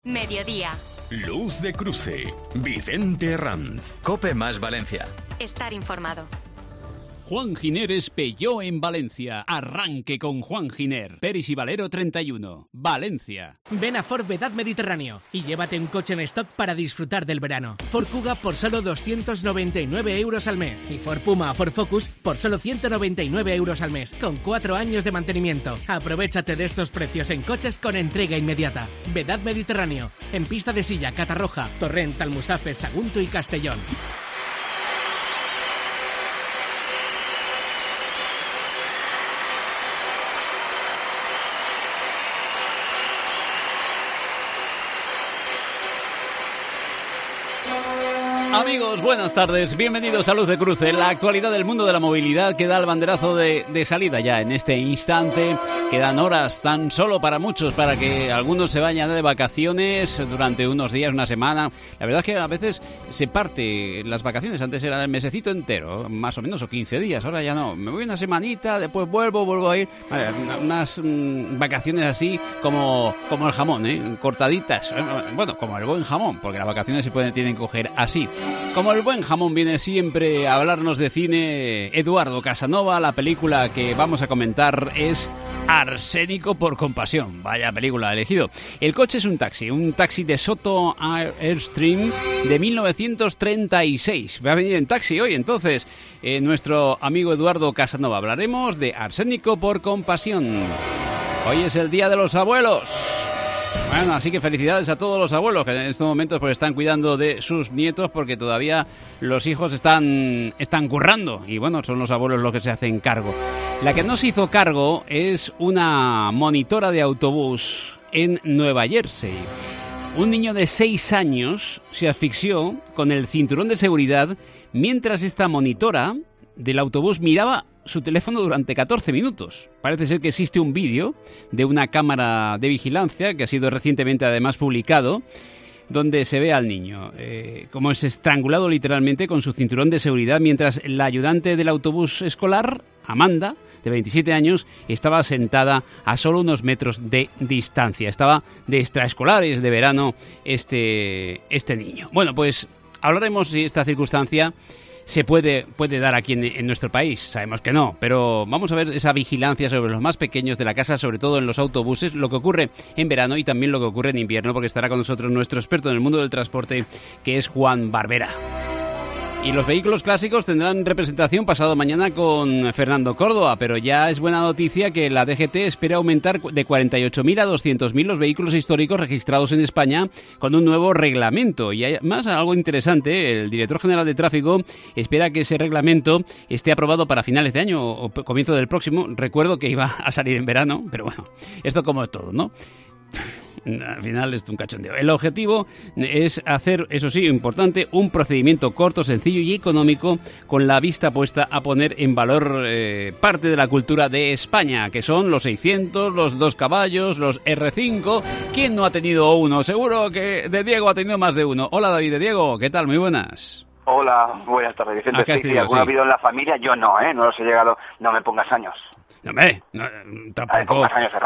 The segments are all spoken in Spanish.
Mediodía. Luz de Cruce. Vicente Herranz. COPE más Valencia. Estar informado. Juan Giner es Peugeot en Valencia. Arranque con Juan Giner. Peris y Valero 31. Valencia. Ven a Ford Vedad Mediterráneo y llévate un coche en stock para disfrutar del verano. Ford Kuga por solo 299 euros al mes. Y Ford Puma o Ford Focus por solo 199 euros al mes. Con 4 años de mantenimiento. Aprovechate de estos precios en coches con entrega inmediata. Vedad Mediterráneo. En Pista de Silla, Catarroja, Torrent, Almusafes, Sagunto y Castellón. Amigos, buenas tardes, bienvenidos a Luz de Cruce, la actualidad del mundo de la movilidad que da el banderazo de salida ya en este instante. Quedan horas tan solo para muchos, para que algunos se vayan de vacaciones durante unos días, una semana. La verdad es que a veces se parte las vacaciones, antes era el mesecito entero, más o menos, o 15 días, ahora ya no. Me voy una semanita, después vuelvo a ir. Unas vacaciones así como el jamón, cortaditas. Bueno, como el buen jamón, porque las vacaciones tienen que coger así. Como el buen jamón viene siempre a hablarnos de cine Eduardo Casanova. La película que vamos a comentar es Arsénico por compasión. Vaya película ha elegido. El coche es un taxi de Soto Airstream de 1936. Va a venir en taxi hoy, entonces, nuestro amigo Eduardo Casanova. Hablaremos de Arsénico por compasión. Hoy es el Día de los Abuelos. Bueno, así que felicidades a todos los abuelos que en estos momentos pues están cuidando de sus nietos, porque todavía los hijos están currando y bueno, son los abuelos los que se hacen cargo. La que no se hizo cargo es una monitora de autobús en Nueva Jersey. Un niño de 6 años se asfixió con el cinturón de seguridad mientras esta monitora del autobús miraba su teléfono durante 14 minutos. Parece ser que existe un vídeo de una cámara de vigilancia que ha sido recientemente además publicado, donde se ve al niño como es estrangulado literalmente con su cinturón de seguridad, mientras la ayudante del autobús escolar, Amanda, de 27 años, estaba sentada a solo unos metros de distancia. Estaba de extraescolares de verano este niño. Bueno, pues hablaremos si esta circunstancia se puede dar aquí en nuestro país. Sabemos que no, pero vamos a ver esa vigilancia sobre los más pequeños de la casa, sobre todo en los autobuses, lo que ocurre en verano y también lo que ocurre en invierno, porque estará con nosotros nuestro experto en el mundo del transporte, que es Juan Barbera. Y los vehículos clásicos tendrán representación pasado mañana con Fernando Córdoba, pero ya es buena noticia que la DGT espera aumentar de 48.000 a 200.000 los vehículos históricos registrados en España con un nuevo reglamento. Y además, algo interesante, el director general de tráfico espera que ese reglamento esté aprobado para finales de año o comienzo del próximo. Recuerdo que iba a salir en verano, pero bueno, esto como es todo, ¿no? Al final es un cachondeo. El objetivo es hacer, eso sí, importante, un procedimiento corto, sencillo y económico, con la vista puesta a poner en valor parte de la cultura de España, que son los 600, los 2 caballos, los R5. ¿Quién no ha tenido uno? Seguro que de Diego ha tenido más de uno. Hola, David de Diego, ¿qué tal? Muy buenas. Hola, buenas tardes, Vicente. Sí, ¿alguno ha habido en la familia? Yo no, no los he llegado. No me pongas años. No, hombre, tampoco.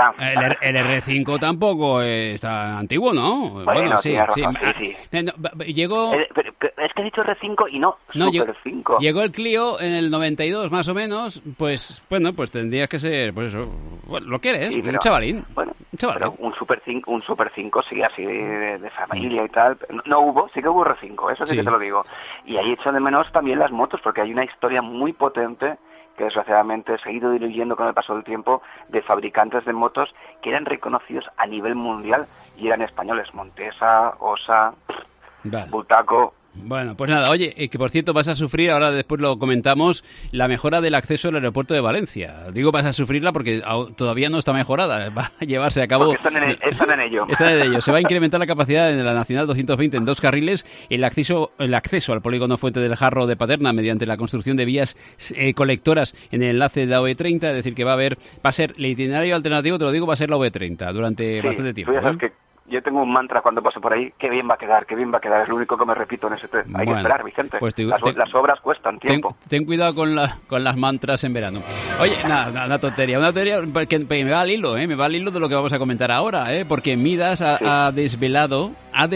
El R5 tampoco está antiguo, ¿no? Bueno, sí. Razón, sí. Llegó. Pero es que he dicho R5 y no Super 5. Llegó el Clio en el 92, más o menos. Pues bueno, pues tendrías que ser, pues eso. Bueno, lo quieres, sí, pero, un chavalín. Bueno, pero un Super 5 sí, así de familia y tal. No hubo, sí que hubo R5, eso sí que te lo digo. Y ahí echo de menos también las motos, porque hay una historia muy potente que desgraciadamente se ha ido diluyendo con el paso del tiempo, de fabricantes de motos que eran reconocidos a nivel mundial y eran españoles. Montesa, Osa, Bultaco. Bueno, pues nada, oye, que por cierto vas a sufrir, ahora después lo comentamos, la mejora del acceso al aeropuerto de Valencia. Digo vas a sufrirla porque todavía no está mejorada, va a llevarse a cabo. Están en ello. Están en ello. Se va a incrementar la capacidad en la Nacional 220 en 2 carriles, el acceso al polígono Fuente del Jarro de Paterna mediante la construcción de vías colectoras en el enlace de la OE30, es decir, que va a ser el itinerario alternativo, te lo digo, va a ser la OE30 durante bastante tiempo. Tú ya sabes que Yo tengo un mantra cuando paso por ahí, qué bien va a quedar, qué bien va a quedar. Es lo único que me repito en ese test. Hay que esperar, Vicente. Pues las obras cuestan tiempo. Ten cuidado con las mantras en verano. Oye, una tontería que me va al hilo, me va al hilo de lo que vamos a comentar ahora, porque Midas ha desvelado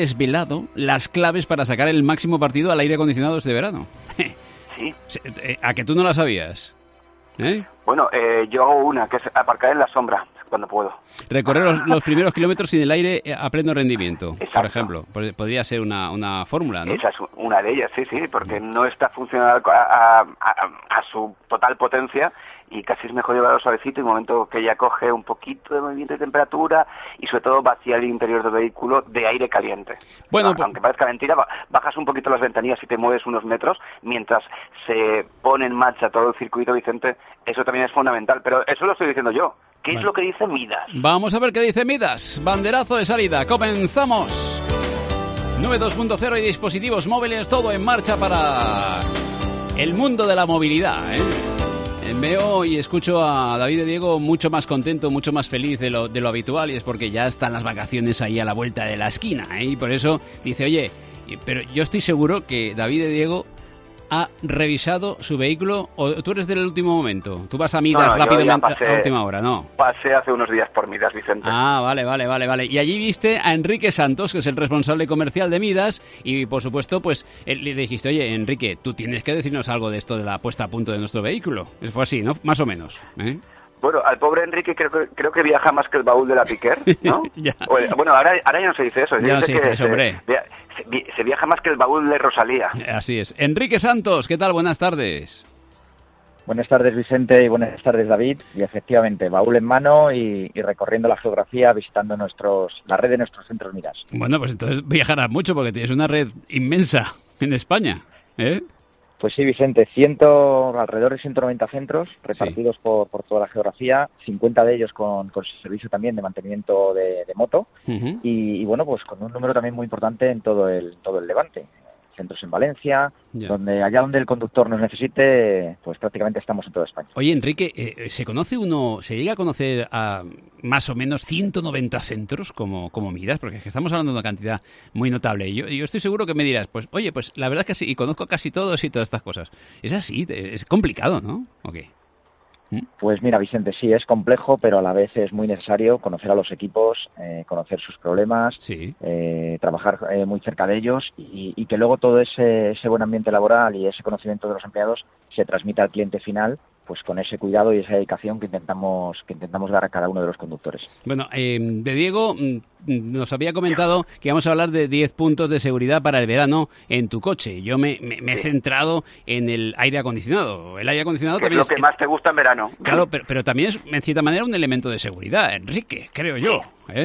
las claves para sacar el máximo partido al aire acondicionado este verano. Sí. ¿A que tú no la sabías? Bueno, yo hago una, que es aparcar en la sombra, cuando puedo. Recorrer los primeros kilómetros sin el aire a pleno rendimiento, Exacto. Por ejemplo. Podría ser una fórmula, ¿no? Esa es una de ellas, sí, porque no está funcionando a su total potencia y casi es mejor llevarlo suavecito y en el momento que ya coge un poquito de movimiento de temperatura y sobre todo vacía el interior del vehículo de aire caliente. Bueno, aunque parezca mentira, bajas un poquito las ventanillas y te mueves unos metros mientras se pone en marcha todo el circuito, Vicente. Eso también es fundamental, pero eso lo estoy diciendo yo. ¿Qué es lo que dice Midas? Vamos a ver qué dice Midas. Banderazo de salida. ¡Comenzamos! 9.2.0 y dispositivos móviles, todo en marcha para el mundo de la movilidad, Veo y escucho a David de Diego mucho más contento, mucho más feliz de lo habitual, y es porque ya están las vacaciones ahí a la vuelta de la esquina, y por eso dice, oye, pero yo estoy seguro que David de Diego ha revisado su vehículo, o tú eres del último momento. Tú vas a Midas rápidamente a última hora, ¿no? Pasé hace unos días por Midas, Vicente. Ah, vale. Y allí viste a Enrique Santos, que es el responsable comercial de Midas, y por supuesto, pues le dijiste, oye, Enrique, tú tienes que decirnos algo de esto de la puesta a punto de nuestro vehículo. Fue así, ¿no? Más o menos, Bueno, al pobre Enrique creo que viaja más que el baúl de la Piquer, ¿no? Ya. Bueno, ahora ya no se dice eso. Ya no se dice eso, hombre. Se viaja más que el baúl de Rosalía. Así es. Enrique Santos, ¿qué tal? Buenas tardes. Buenas tardes, Vicente, y buenas tardes, David. Y efectivamente, baúl en mano y recorriendo la geografía, visitando la red de nuestros centros Midas. Bueno, pues entonces viajarás mucho porque tienes una red inmensa en España, Pues sí, Vicente, alrededor de 190 centros repartidos por toda la geografía, 50 de ellos con servicio también de mantenimiento de moto, y bueno, pues con un número también muy importante en todo el Levante. Centros en Valencia, allá donde el conductor nos necesite, pues prácticamente estamos en toda España. Oye, Enrique, ¿se llega a conocer a más o menos 190 centros como Midas? Porque es que estamos hablando de una cantidad muy notable. Y yo estoy seguro que me dirás, pues oye, pues la verdad es que sí, y conozco casi todos y todas estas cosas. Es así, es complicado, ¿no? ¿O qué? Pues mira, Vicente, sí, es complejo, pero a la vez es muy necesario conocer a los equipos, conocer sus problemas, trabajar muy cerca de ellos y que luego todo ese buen ambiente laboral y ese conocimiento de los empleados se transmita al cliente final, pues con ese cuidado y esa dedicación que intentamos dar a cada uno de los conductores. Bueno, de Diego nos había comentado que íbamos a hablar de 10 puntos de seguridad para el verano en tu coche. Yo me he centrado en el aire acondicionado. El aire acondicionado también es lo que más te gusta en verano. Claro, pero también es, en cierta manera, un elemento de seguridad, Enrique, creo yo,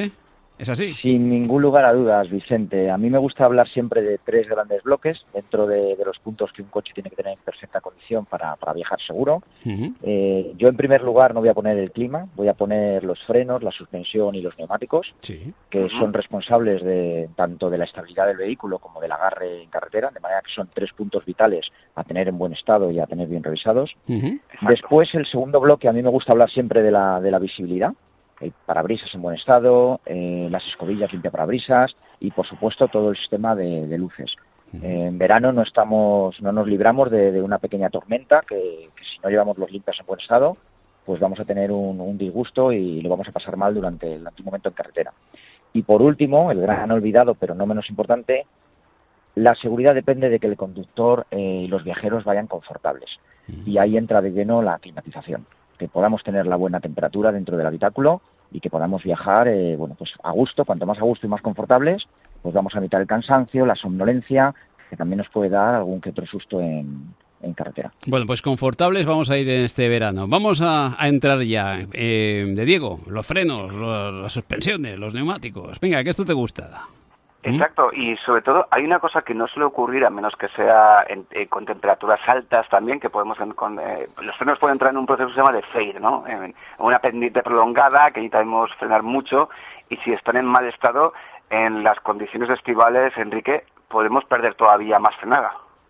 ¿Es así? Sin ningún lugar a dudas, Vicente. A mí me gusta hablar siempre de 3 grandes bloques dentro de los puntos que un coche tiene que tener en perfecta condición para viajar seguro. Yo, en primer lugar, no voy a poner el clima, voy a poner los frenos, la suspensión y los neumáticos, que son responsables tanto de la estabilidad del vehículo como del agarre en carretera, de manera que son 3 puntos vitales a tener en buen estado y a tener bien revisados. Después, el segundo bloque, a mí me gusta hablar siempre de la visibilidad. El parabrisas en buen estado, las escobillas limpiaparabrisas y, por supuesto, todo el sistema de luces. En verano no nos libramos de una pequeña tormenta que si no llevamos los limpias en buen estado, pues vamos a tener un disgusto y lo vamos a pasar mal durante un momento en carretera. Y por último, el gran olvidado, pero no menos importante, la seguridad depende de que el conductor y los viajeros vayan confortables. Y ahí entra de lleno la climatización, que podamos tener la buena temperatura dentro del habitáculo y que podamos viajar pues a gusto. Cuanto más a gusto y más confortables, pues vamos a evitar el cansancio, la somnolencia, que también nos puede dar algún que otro susto en carretera. Bueno, pues confortables vamos a ir en este verano. Vamos a entrar ya. De Diego, los frenos, las suspensiones, los neumáticos. Venga, que esto te gusta. Exacto, y sobre todo hay una cosa que no suele ocurrir, a menos que sea con temperaturas altas también, que podemos los frenos pueden entrar en un proceso que se llama de fade, ¿no? En una pendiente prolongada, que necesitamos frenar mucho, y si están en mal estado, en las condiciones estivales, Enrique, podemos perder todavía más frenada.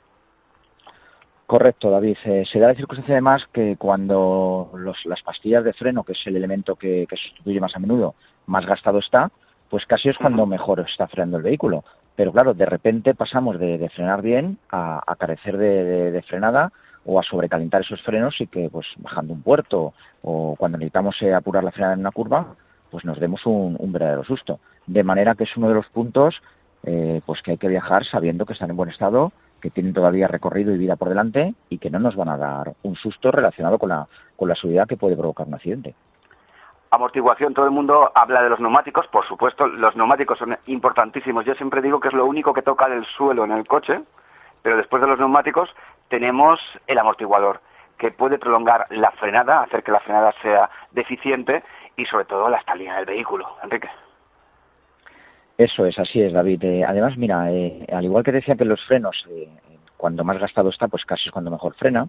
Correcto, David. Se da la circunstancia además que cuando las pastillas de freno, que es el elemento que sustituye más a menudo, más gastado está, pues casi es cuando mejor está frenando el vehículo. Pero claro, de repente pasamos de frenar bien a carecer de frenada o a sobrecalentar esos frenos y que pues bajando un puerto o cuando necesitamos apurar la frenada en una curva, pues nos demos un verdadero susto. De manera que es uno de los puntos pues que hay que viajar sabiendo que están en buen estado, que tienen todavía recorrido y vida por delante y que no nos van a dar un susto relacionado con la seguridad que puede provocar un accidente. Amortiguación, todo el mundo habla de los neumáticos, por supuesto, los neumáticos son importantísimos. Yo siempre digo que es lo único que toca el suelo en el coche, pero después de los neumáticos tenemos el amortiguador, que puede prolongar la frenada, hacer que la frenada sea deficiente y sobre todo la estabilidad del vehículo. Enrique. Eso es, así es, David. Además, mira, al igual que decía que los frenos, cuando más gastado está, pues casi es cuando mejor frena.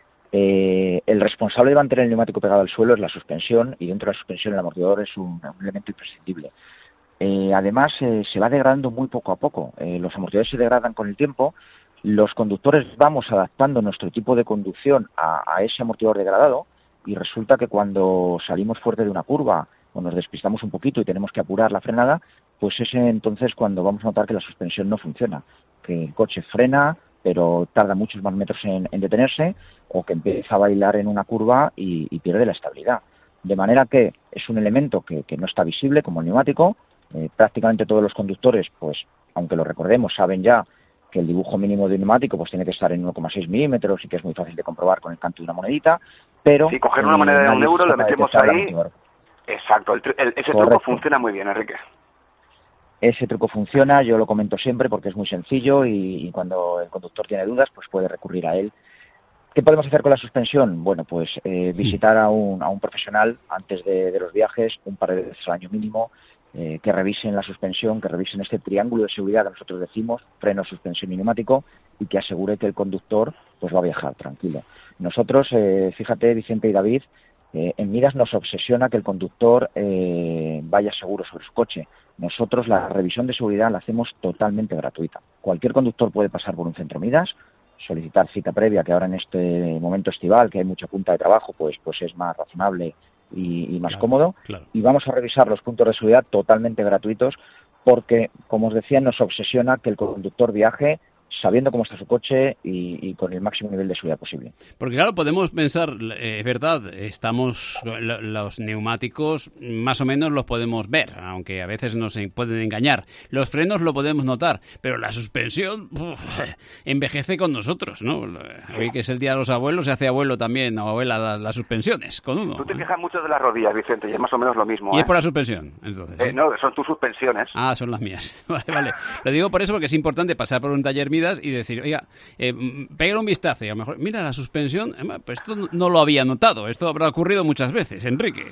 El responsable de mantener el neumático pegado al suelo es la suspensión, y dentro de la suspensión el amortiguador es un elemento imprescindible. Además, se va degradando muy poco a poco. Los amortiguadores se degradan con el tiempo. Los conductores vamos adaptando nuestro tipo de conducción a ese amortiguador degradado, y resulta que cuando salimos fuerte de una curva o nos despistamos un poquito y tenemos que apurar la frenada, pues es entonces cuando vamos a notar que la suspensión no funciona, que el coche frena pero tarda muchos más metros en detenerse, o que empieza a bailar en una curva y pierde la estabilidad. De manera que es un elemento que no está visible como el neumático. Prácticamente todos los conductores, pues aunque lo recordemos, saben ya que el dibujo mínimo de un neumático pues tiene que estar en 1,6 milímetros y que es muy fácil de comprobar con el canto de una monedita, pero... Si coger una moneda de €1, la metemos ahí... Exacto, ese truco funciona muy bien, Enrique. Ese truco funciona, yo lo comento siempre porque es muy sencillo y cuando el conductor tiene dudas pues puede recurrir a él. ¿Qué podemos hacer con la suspensión? Bueno, pues visitar a un profesional antes de los viajes, un par de veces al año mínimo, que revisen la suspensión, que revisen este triángulo de seguridad que nosotros decimos, freno, suspensión y neumático, y que asegure que el conductor pues va a viajar tranquilo. Nosotros, fíjate, Vicente y David, en Midas nos obsesiona que el conductor vaya seguro sobre su coche. Nosotros la revisión de seguridad la hacemos totalmente gratuita. Cualquier conductor puede pasar por un centro Midas, solicitar cita previa, que ahora en este momento estival, que hay mucha punta de trabajo, pues es más razonable y más cómodo. Claro. Y vamos a revisar los puntos de seguridad totalmente gratuitos porque, como os decía, nos obsesiona que el conductor viaje sabiendo cómo está su coche y con el máximo nivel de seguridad posible. Porque claro, podemos pensar, es verdad, los neumáticos más o menos los podemos ver, aunque a veces nos pueden engañar. Los frenos lo podemos notar, pero la suspensión envejece con nosotros, ¿no? Hoy que es el Día de los Abuelos, se hace abuelo también, o abuela, las suspensiones, con uno. Tú te fijas mucho de las rodillas, Vicente, y es más o menos lo mismo. ¿Y es por la suspensión, entonces? No, son tus suspensiones. Ah, son las mías. Vale. Lo digo por eso, porque es importante pasar por un taller Midas y decir, oiga, pégale un vistazo y a lo mejor, mira, la suspensión, pues esto no lo había notado, esto habrá ocurrido muchas veces, Enrique.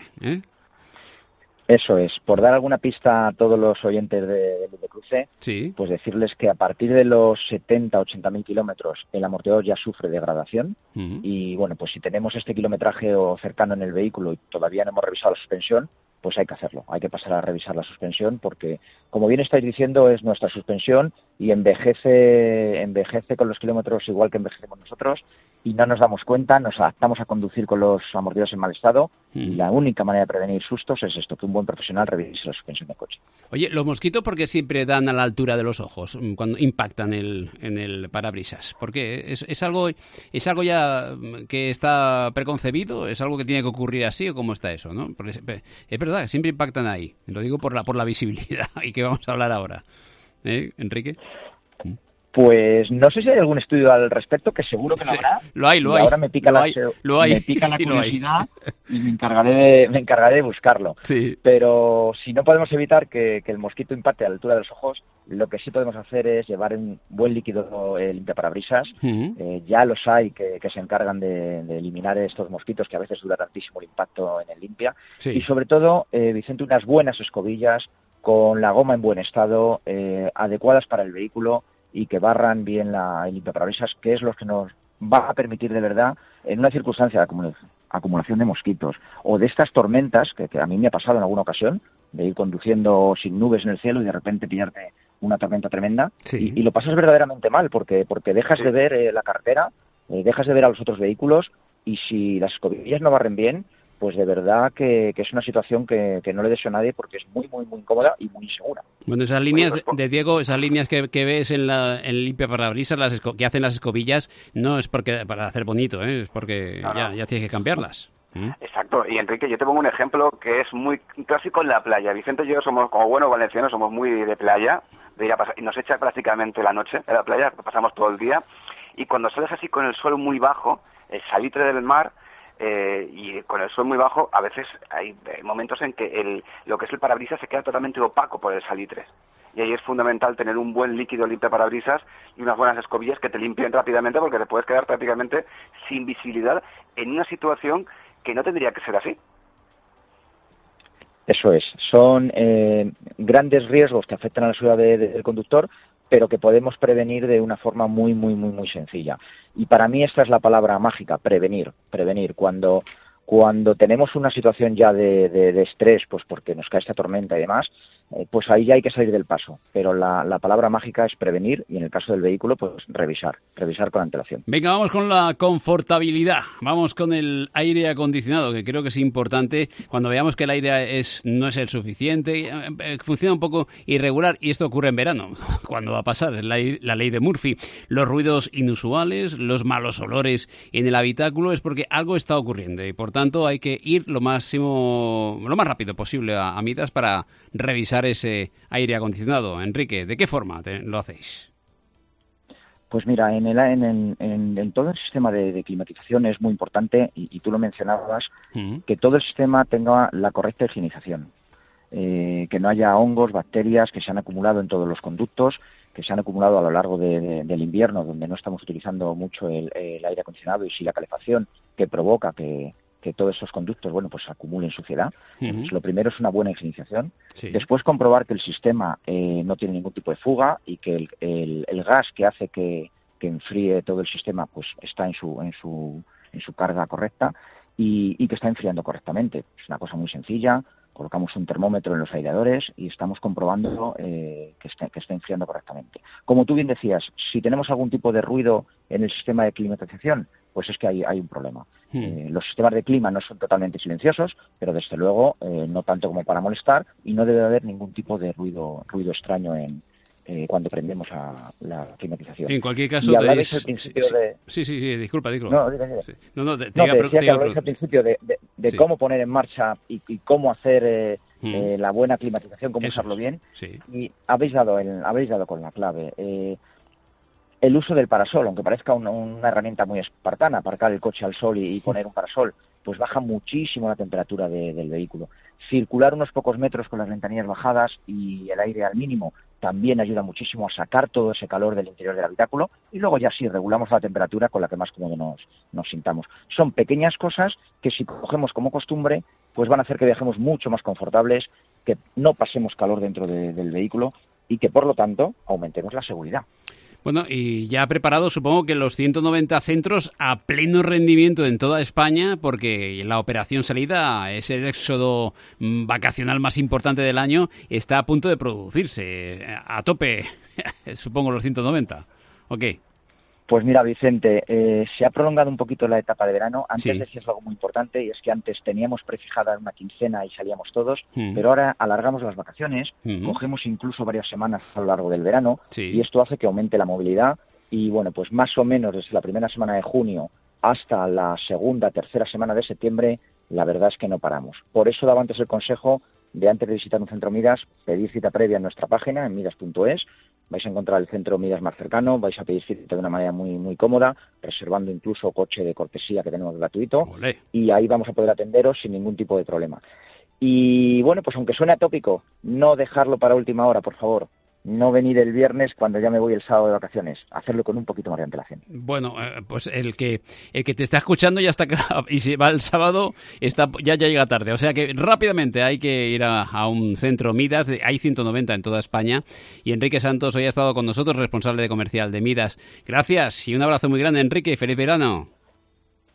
Eso es, por dar alguna pista a todos los oyentes de Cruce, sí, pues decirles que a partir de los 70-80.000 kilómetros el amortiguador ya sufre degradación y bueno, pues si tenemos este kilometraje cercano en el vehículo y todavía no hemos revisado la suspensión, pues hay que hacerlo, hay que pasar a revisar la suspensión porque, como bien estáis diciendo, es nuestra suspensión y envejece con los kilómetros igual que envejecemos nosotros y no nos damos cuenta, nos adaptamos a conducir con los amortiguadores en mal estado y la única manera de prevenir sustos es esto, que un buen profesional revise la suspensión del coche. Oye, ¿los mosquitos por qué siempre dan a la altura de los ojos cuando impactan en el parabrisas? ¿Por qué? ¿Es algo ya que está preconcebido? ¿Es algo que tiene que ocurrir así o cómo está eso, no? Porque es verdad, siempre impactan ahí. Lo digo por la visibilidad y que vamos a hablar ahora. Enrique. Pues no sé si hay algún estudio al respecto, que seguro que lo habrá. Lo hay. Ahora me pica la curiosidad y me encargaré de buscarlo. Sí. Pero si no podemos evitar que el mosquito impacte a la altura de los ojos, lo que sí podemos hacer es llevar un buen líquido limpiaparabrisas. Ya los hay que se encargan de eliminar estos mosquitos que a veces dura tantísimo el impacto en el limpia. Sí. Y sobre todo, Vicente, unas buenas escobillas con la goma en buen estado, adecuadas para el vehículo y que barran bien el limpiaparabrisas, que es lo que nos va a permitir de verdad, en una circunstancia de acumulación de mosquitos o de estas tormentas, que a mí me ha pasado en alguna ocasión, de ir conduciendo sin nubes en el cielo y de repente pillarte una tormenta tremenda, sí. y lo pasas verdaderamente mal, porque dejas de ver la carretera, dejas de ver a los otros vehículos, y si las escobillas no barren bien, pues de verdad que es una situación que no le deseo a nadie porque es muy, muy, muy incómoda y muy insegura. Bueno, esas líneas de Diego, esas líneas que ves en el limpiaparabrisas, que hacen las escobillas, no es porque para hacer bonito, es porque ya tienes que cambiarlas. Exacto, y Enrique, yo te pongo un ejemplo que es muy clásico en la playa. Vicente y yo somos, como buenos valencianos, somos muy de playa, de ir a pasar, y nos echa prácticamente la noche en la playa, pasamos todo el día, y cuando sales así con el sol muy bajo, el salitre del mar, y con el sol muy bajo, a veces hay momentos en que lo que es el parabrisas se queda totalmente opaco por el salitre. Y ahí es fundamental tener un buen líquido limpiaparabrisas y unas buenas escobillas que te limpien rápidamente, porque te puedes quedar prácticamente sin visibilidad en una situación que no tendría que ser así. Eso es. Son grandes riesgos que afectan a la seguridad del conductor, pero que podemos prevenir de una forma muy, muy, muy, muy sencilla. Y para mí esta es la palabra mágica, prevenir. Prevenir. Cuando tenemos una situación ya de estrés, pues porque nos cae esta tormenta y demás, pues ahí ya hay que salir del paso. Pero la palabra mágica es prevenir y en el caso del vehículo, pues revisar con antelación. Venga, vamos con la confortabilidad. Vamos con el aire acondicionado, que creo que es importante. Cuando veamos que el aire no es el suficiente, funciona un poco irregular, y esto ocurre en verano, cuando va a pasar la ley de Murphy. Los ruidos inusuales, los malos olores en el habitáculo, es porque algo está ocurriendo y por tanto hay que ir lo más rápido posible a Midas para revisar ese aire acondicionado. Enrique, ¿de qué forma lo hacéis? Pues mira, en todo el sistema de climatización es muy importante, y tú lo mencionabas, que todo el sistema tenga la correcta higienización, que no haya hongos, bacterias que se han acumulado en todos los conductos, que se han acumulado a lo largo del invierno, donde no estamos utilizando mucho el aire acondicionado, y sí la calefacción, que provoca que todos esos conductos, pues acumulen suciedad. Entonces, lo primero es una buena higienización. Sí. Después, comprobar que el sistema no tiene ningún tipo de fuga y que el gas que hace que enfríe todo el sistema, pues está en su carga correcta y que está enfriando correctamente. Es una cosa muy sencilla. Colocamos un termómetro en los aireadores y estamos comprobando que está enfriando correctamente. Como tú bien decías, si tenemos algún tipo de ruido en el sistema de climatización, pues es que hay un problema. Los sistemas de clima no son totalmente silenciosos, pero desde luego no tanto como para molestar, y no debe haber ningún tipo de ruido extraño cuando prendemos la climatización. En cualquier caso, Sí, disculpa. No, dime. Sí. Te decía al principio de cómo poner en marcha y cómo hacer la buena climatización, cómo usarlo bien. Sí. Y habéis dado con la clave. El uso del parasol, aunque parezca una herramienta muy espartana, aparcar el coche al sol y poner un parasol, pues baja muchísimo la temperatura del vehículo. Circular unos pocos metros con las ventanillas bajadas y el aire al mínimo también ayuda muchísimo a sacar todo ese calor del interior del habitáculo, y luego ya sí regulamos la temperatura con la que más cómodo nos sintamos. Son pequeñas cosas que, si cogemos como costumbre, pues van a hacer que viajemos mucho más confortables, que no pasemos calor dentro del vehículo y que, por lo tanto, aumentemos la seguridad. Bueno, y ya ha preparado, supongo, que los 190 centros a pleno rendimiento en toda España, porque la operación salida, ese éxodo vacacional más importante del año, está a punto de producirse. A tope, supongo, los 190. ¿Ok? Pues mira, Vicente, se ha prolongado un poquito la etapa de verano. Antes decías algo muy importante, y es que antes teníamos prefijada una quincena y salíamos todos, pero ahora alargamos las vacaciones, cogemos incluso varias semanas a lo largo del verano, y esto hace que aumente la movilidad. Y bueno, pues más o menos desde la primera semana de junio hasta la segunda, tercera semana de septiembre, la verdad es que no paramos. Por eso daba antes el consejo de, antes de visitar un centro Midas, pedir cita previa en nuestra página, en midas.es. Vais a encontrar el centro Midas más cercano, vais a pedir cita de una manera muy, muy cómoda, reservando incluso coche de cortesía que tenemos gratuito. ¡Olé! Y ahí vamos a poder atenderos sin ningún tipo de problema. Y bueno, pues aunque suene atópico, no dejarlo para última hora, por favor. No venir el viernes cuando ya me voy el sábado de vacaciones. Hacerlo con un poquito más de antelación. Bueno, pues el que te está escuchando ya está, y si va el sábado ya llega tarde. O sea que rápidamente hay que ir a un centro Midas. Hay 190 en toda España. Y Enrique Santos hoy ha estado con nosotros, responsable de comercial de Midas. Gracias y un abrazo muy grande, Enrique, y feliz verano.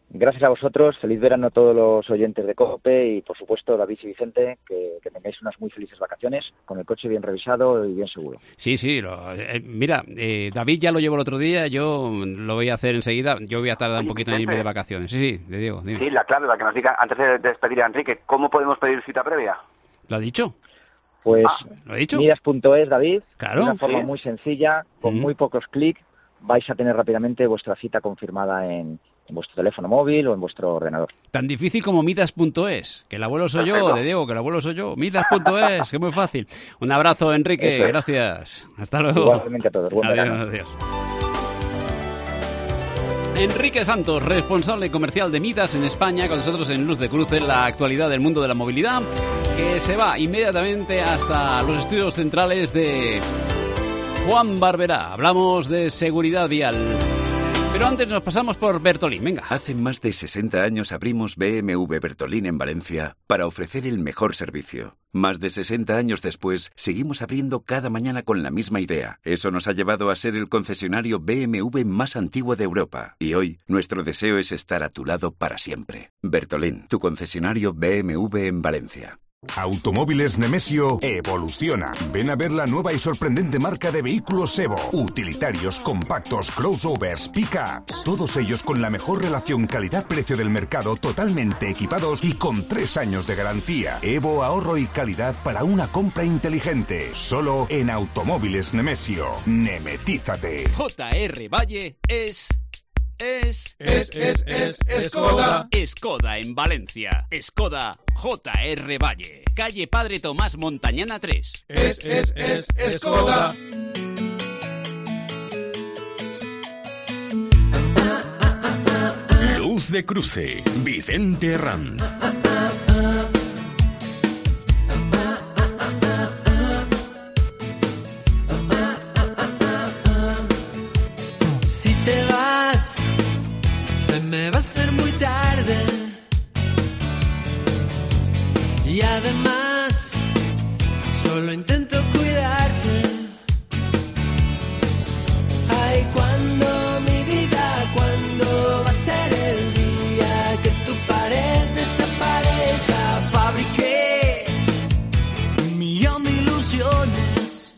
Gracias a vosotros, feliz verano a todos los oyentes de COPE y, por supuesto, David y Vicente, que tengáis unas muy felices vacaciones, con el coche bien revisado y bien seguro. Sí, mira, David ya lo llevó el otro día, yo lo voy a hacer enseguida, yo voy a tardar un poquito en irme de vacaciones. Sí, le digo. Dime. Sí, la clave, la que nos diga, antes de despedir a Enrique, ¿cómo podemos pedir cita previa? ¿Lo ha dicho? Pues ¿lo ha dicho? Midas.es, David, claro, de una forma muy sencilla, con muy pocos clics, vais a tener rápidamente vuestra cita confirmada en vuestro teléfono móvil o en vuestro ordenador. Tan difícil como Midas.es, que el abuelo soy yo, de Diego, que el abuelo soy yo. Midas.es, que es muy fácil. Un abrazo, Enrique, gracias. Hasta luego. Igualmente a todos. Buen verano. Adiós. Enrique Santos, responsable comercial de Midas en España, con nosotros en Luz de Cruce, la actualidad del mundo de la movilidad, que se va inmediatamente hasta los estudios centrales de Juan Barberá. Hablamos de seguridad vial. Pero antes nos pasamos por Bertolín, venga. Hace más de 60 años abrimos BMW Bertolín en Valencia para ofrecer el mejor servicio. Más de 60 años después, seguimos abriendo cada mañana con la misma idea. Eso nos ha llevado a ser el concesionario BMW más antiguo de Europa. Y hoy, nuestro deseo es estar a tu lado para siempre. Bertolín, tu concesionario BMW en Valencia. Automóviles Nemesio evoluciona. Ven a ver la nueva y sorprendente marca de vehículos Evo. Utilitarios, compactos, crossovers, pick-ups. Todos ellos con la mejor relación calidad-precio del mercado, totalmente equipados y con 3 años de garantía. Evo, ahorro y calidad para una compra inteligente. Solo en Automóviles Nemesio. Nemetízate. JR Valle es Skoda. Skoda en Valencia. Skoda JR Valle. Calle Padre Tomás Montañana 3. Es Skoda. Luz de Cruce, Vicente Ranz. Me va a ser muy tarde y además solo intento cuidarte. Ay, cuando mi vida, cuando va a ser el día que tu pared desaparezca. Fabriqué 1.000.000 de ilusiones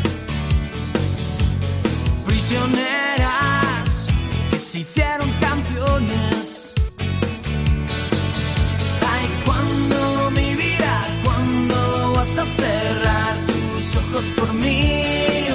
prisioneras que se hicieron canciones. Ay, cuando mi vida, cuando vas a cerrar tus ojos por mí.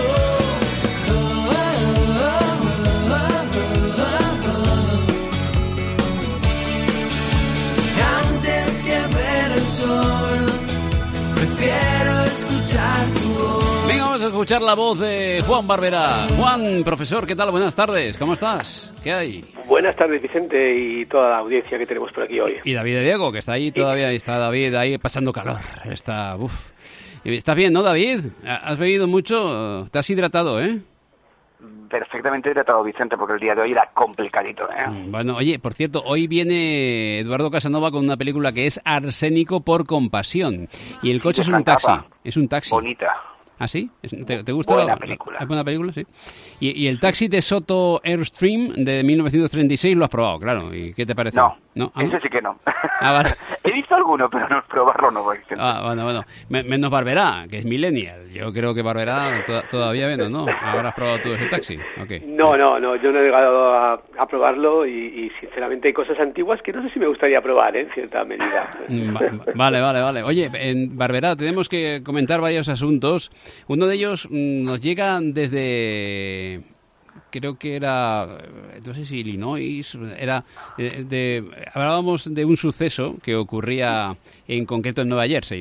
Antes que ver el sol, prefiero escuchar tu voz. Venga, vamos a escuchar la voz de Juan Barberá. Juan, profesor, ¿qué tal? Buenas tardes, ¿cómo estás? ¿Qué hay? Buenas tardes, Vicente, y toda la audiencia que tenemos por aquí hoy. Y David de Diego, que está ahí todavía, está David ahí pasando calor. ¿Estás bien, no, David? ¿Has bebido mucho? ¿Te has hidratado, Perfectamente hidratado, Vicente, porque el día de hoy era complicadito, Bueno, oye, por cierto, hoy viene Eduardo Casanova con una película que es Arsénico por compasión. Y el coche es un taxi. Es un taxi. Bonita. ¿Ah, sí? ¿Te gusta? Buena película. ¿Es buena película? Sí. Y el taxi de Soto Airstream de 1936 lo has probado, claro. ¿Y qué te parece? No, ese sí que no. Vale. He visto alguno, pero no probarlo no voy. Bueno. Menos Barberá, que es millennial. Yo creo que Barberá todavía vendo, ¿no? ¿Habrás probado tú ese taxi? Okay. No, yo no he llegado a probarlo y sinceramente hay cosas antiguas que no sé si me gustaría probar, en cierta medida. Vale. Oye, en Barberá tenemos que comentar varios asuntos. Uno de ellos nos llega desde, creo que era, no sé si Illinois, hablábamos de un suceso que ocurría en concreto en Nueva Jersey,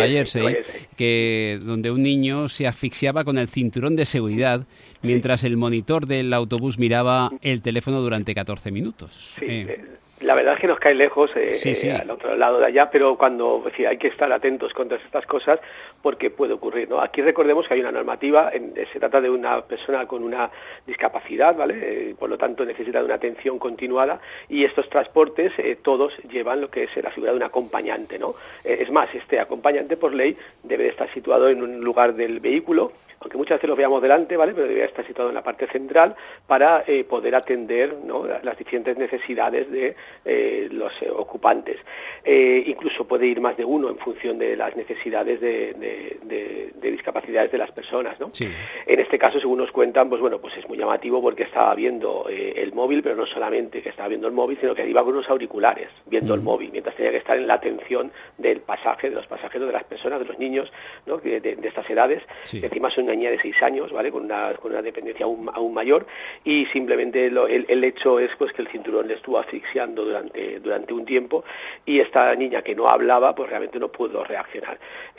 donde un niño se asfixiaba con el cinturón de seguridad mientras el monitor del autobús miraba el teléfono durante 14 minutos. Sí, la verdad es que nos cae lejos al otro lado de allá, pero cuando hay que estar atentos con todas estas cosas porque puede ocurrir, ¿no? Aquí recordemos que hay una normativa, se trata de una persona con una discapacidad, ¿vale? Por lo tanto necesita de una atención continuada y estos transportes todos llevan lo que es la figura de un acompañante, ¿no? Es más, este acompañante por ley debe de estar situado en un lugar del vehículo aunque muchas veces lo veamos delante, ¿vale? Pero debería estar situado en la parte central para poder atender, ¿no?, las diferentes necesidades de los ocupantes. Incluso puede ir más de uno en función de las necesidades de discapacidades de las personas, ¿no? Sí. En este caso, según nos cuentan, pues bueno, pues es muy llamativo porque estaba viendo el móvil, pero no solamente que estaba viendo el móvil, sino que iba con unos auriculares viendo el móvil, mientras tenía que estar en la atención del pasaje, de los pasajeros, de las personas, de los niños, ¿no?, de estas edades. Sí. Encima son una niña de 6 años, ¿vale?, con una dependencia aún mayor, y simplemente el hecho es pues que el cinturón le estuvo asfixiando durante un tiempo, y esta niña que no hablaba pues realmente no pudo reaccionar.